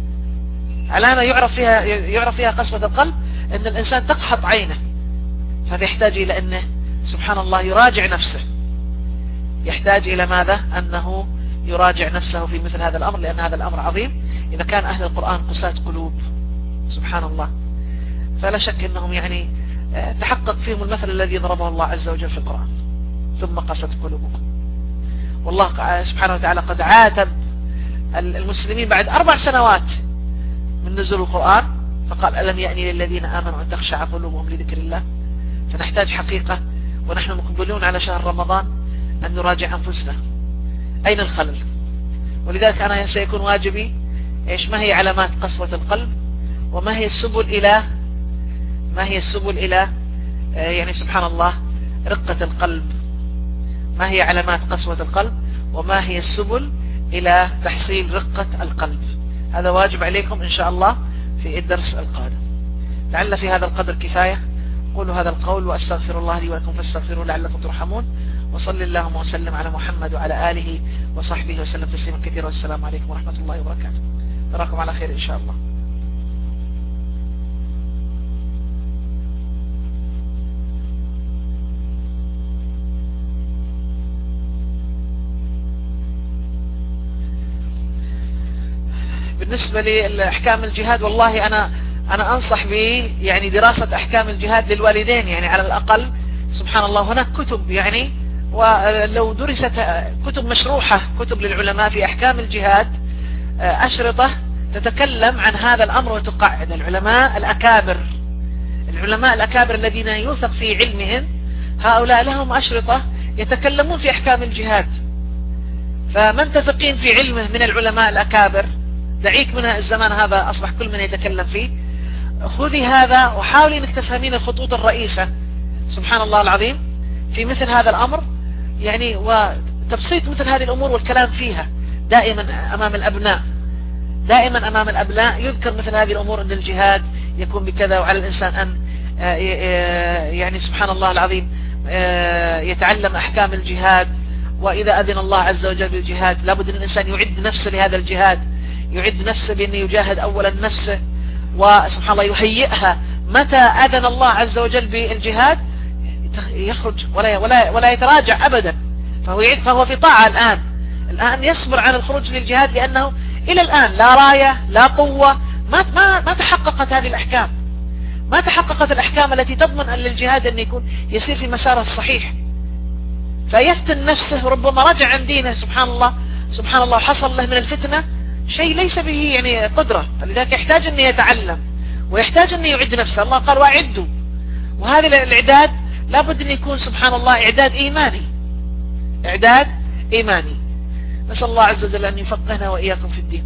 علامة يعرف فيها يعرف فيها قسوة القلب، أن الإنسان تقحط عينه. هذا يحتاج إلى أنه سبحان الله يراجع نفسه، يحتاج إلى ماذا؟ أنه يراجع نفسه في مثل هذا الأمر، لأن هذا الأمر عظيم. إذا كان أهل القرآن قساة قلوب سبحان الله، فلا شك أنهم يعني تحقق فيهم المثل الذي ضربه الله عز وجل في القرآن، ثم قست قلوبكم. والله سبحانه وتعالى قد عاتب المسلمين بعد أربع سنوات من نزول القرآن، فقال ألم يأني للذين آمنوا أن تخشع قلوبهم لذكر الله. فنحتاج حقيقة ونحن مقبلون على شهر رمضان أن نراجع أنفسنا أين الخلل. ولذلك أنا سيكون واجبي إيش ما هي علامات قسوة القلب، وما هي السبل إلى ما هي السبل إلى يعني سبحان الله رقة القلب، ما هي علامات قسوة القلب، وما هي السبل إلى تحصيل رقة القلب. هذا واجب عليكم إن شاء الله في الدرس القادم. لعل في هذا القدر كفاية. قولوا هذا القول وأستغفر الله لي ولكم فاستغفروا لعلكم ترحمون. وصل اللهم وسلم على محمد وعلى آله وصحبه وسلم تسليما كثيرا، والسلام عليكم ورحمة الله وبركاته. نراكم على خير إن شاء الله. بالنسبة لأحكام الجهاد، والله أنا أنا أنصح ب يعني دراسة أحكام الجهاد للوالدين، يعني على الأقل سبحان الله هناك كتب يعني، ولو درست كتب مشروحة كتب للعلماء في أحكام الجهاد، أشرطة تتكلم عن هذا الأمر وتقعد. العلماء الأكابر العلماء الأكابر الذين يوثق في علمهم، هؤلاء لهم أشرطة يتكلمون في أحكام الجهاد. فمن تثقين في علمه من العلماء الأكابر، دعيك من الزمان هذا أصبح كل من يتكلم فيه، خذي هذا وحاولي أنك تفهمين الخطوط الرئيسة سبحان الله العظيم في مثل هذا الأمر، يعني وتبسيط مثل هذه الأمور والكلام فيها دائما أمام الأبناء. دائما أمام الأبناء يذكر مثل هذه الأمور، أن الجهاد يكون بكذا، وعلى الإنسان أن يعني سبحان الله العظيم يتعلم أحكام الجهاد. وإذا أذن الله عز وجل بالجهاد لابد أن الإنسان يعد نفسه لهذا الجهاد، يعد نفسه بأنه يجاهد أولا نفسه، وسبحان الله يهيئها متى أذن الله عز وجل بالجهاد يخرج ولا ولا ولا يتراجع أبدا. فهو فهو في طاعة الآن الآن يصبر عن الخروج للجهاد، لأنه إلى الآن لا راية لا قوة، ما ما ما تحققت هذه الأحكام، ما تحققت الأحكام التي تضمن أن للجهاد أن يكون يسير في مساره الصحيح. فيفتن نفسه، ربما رجع عن دينه سبحان الله سبحان الله حصل له من الفتنة شيء ليس به يعني قدرة. فلذلك يحتاج أن يتعلم ويحتاج أن يعد نفسه. الله قال وأعدوا، وهذا الإعداد لابد أن يكون سبحان الله إعداد إيماني، إعداد إيماني. نسأل الله عز وجل أن يفقهنا وإياكم في الدين.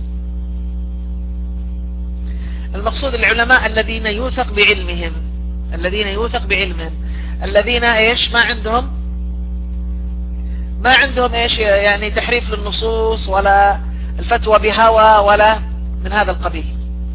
المقصود العلماء الذين يوثق بعلمهم، الذين يوثق بعلمهم، الذين إيش ما عندهم ما عندهم إيش يعني تحريف للنصوص ولا الفتوى بهوى ولا من هذا القبيل.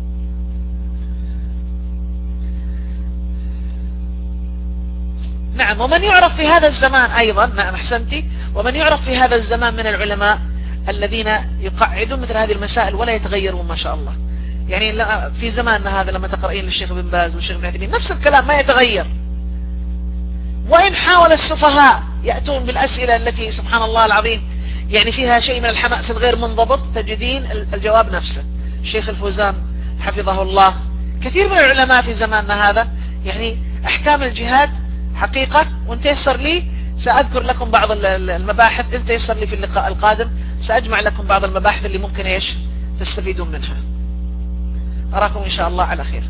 نعم. ومن يعرف في هذا الزمان أيضا، نعم أحسنتي، ومن يعرف في هذا الزمان من العلماء الذين يقعدون مثل هذه المسائل ولا يتغيرون ما شاء الله. يعني في زماننا هذا لما تقرأين للشيخ بن باز والشيخ بن عثيمين نفس الكلام ما يتغير، وإن حاول السفهاء يأتون بالأسئلة التي سبحان الله العظيم يعني فيها شيء من الحماس الغير منضبط، تجدين الجواب نفسه. الشيخ الفوزان حفظه الله، كثير من العلماء في زماننا هذا، يعني أحكام الجهاد حقيقة، وإن تيسر لي سأذكر لكم بعض المباحث، إن تيسر لي في اللقاء القادم سأجمع لكم بعض المباحث اللي ممكن إيش تستفيدون منها. أراكم إن شاء الله على خير.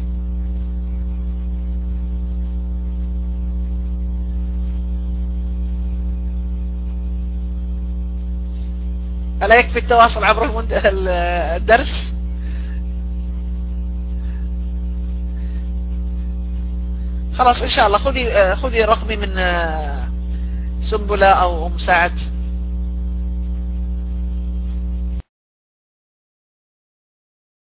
ألا يكفي التواصل عبر المند... الدرس؟ خلاص إن شاء الله خذي خذي رقمي من سنبلة أو أم سعد.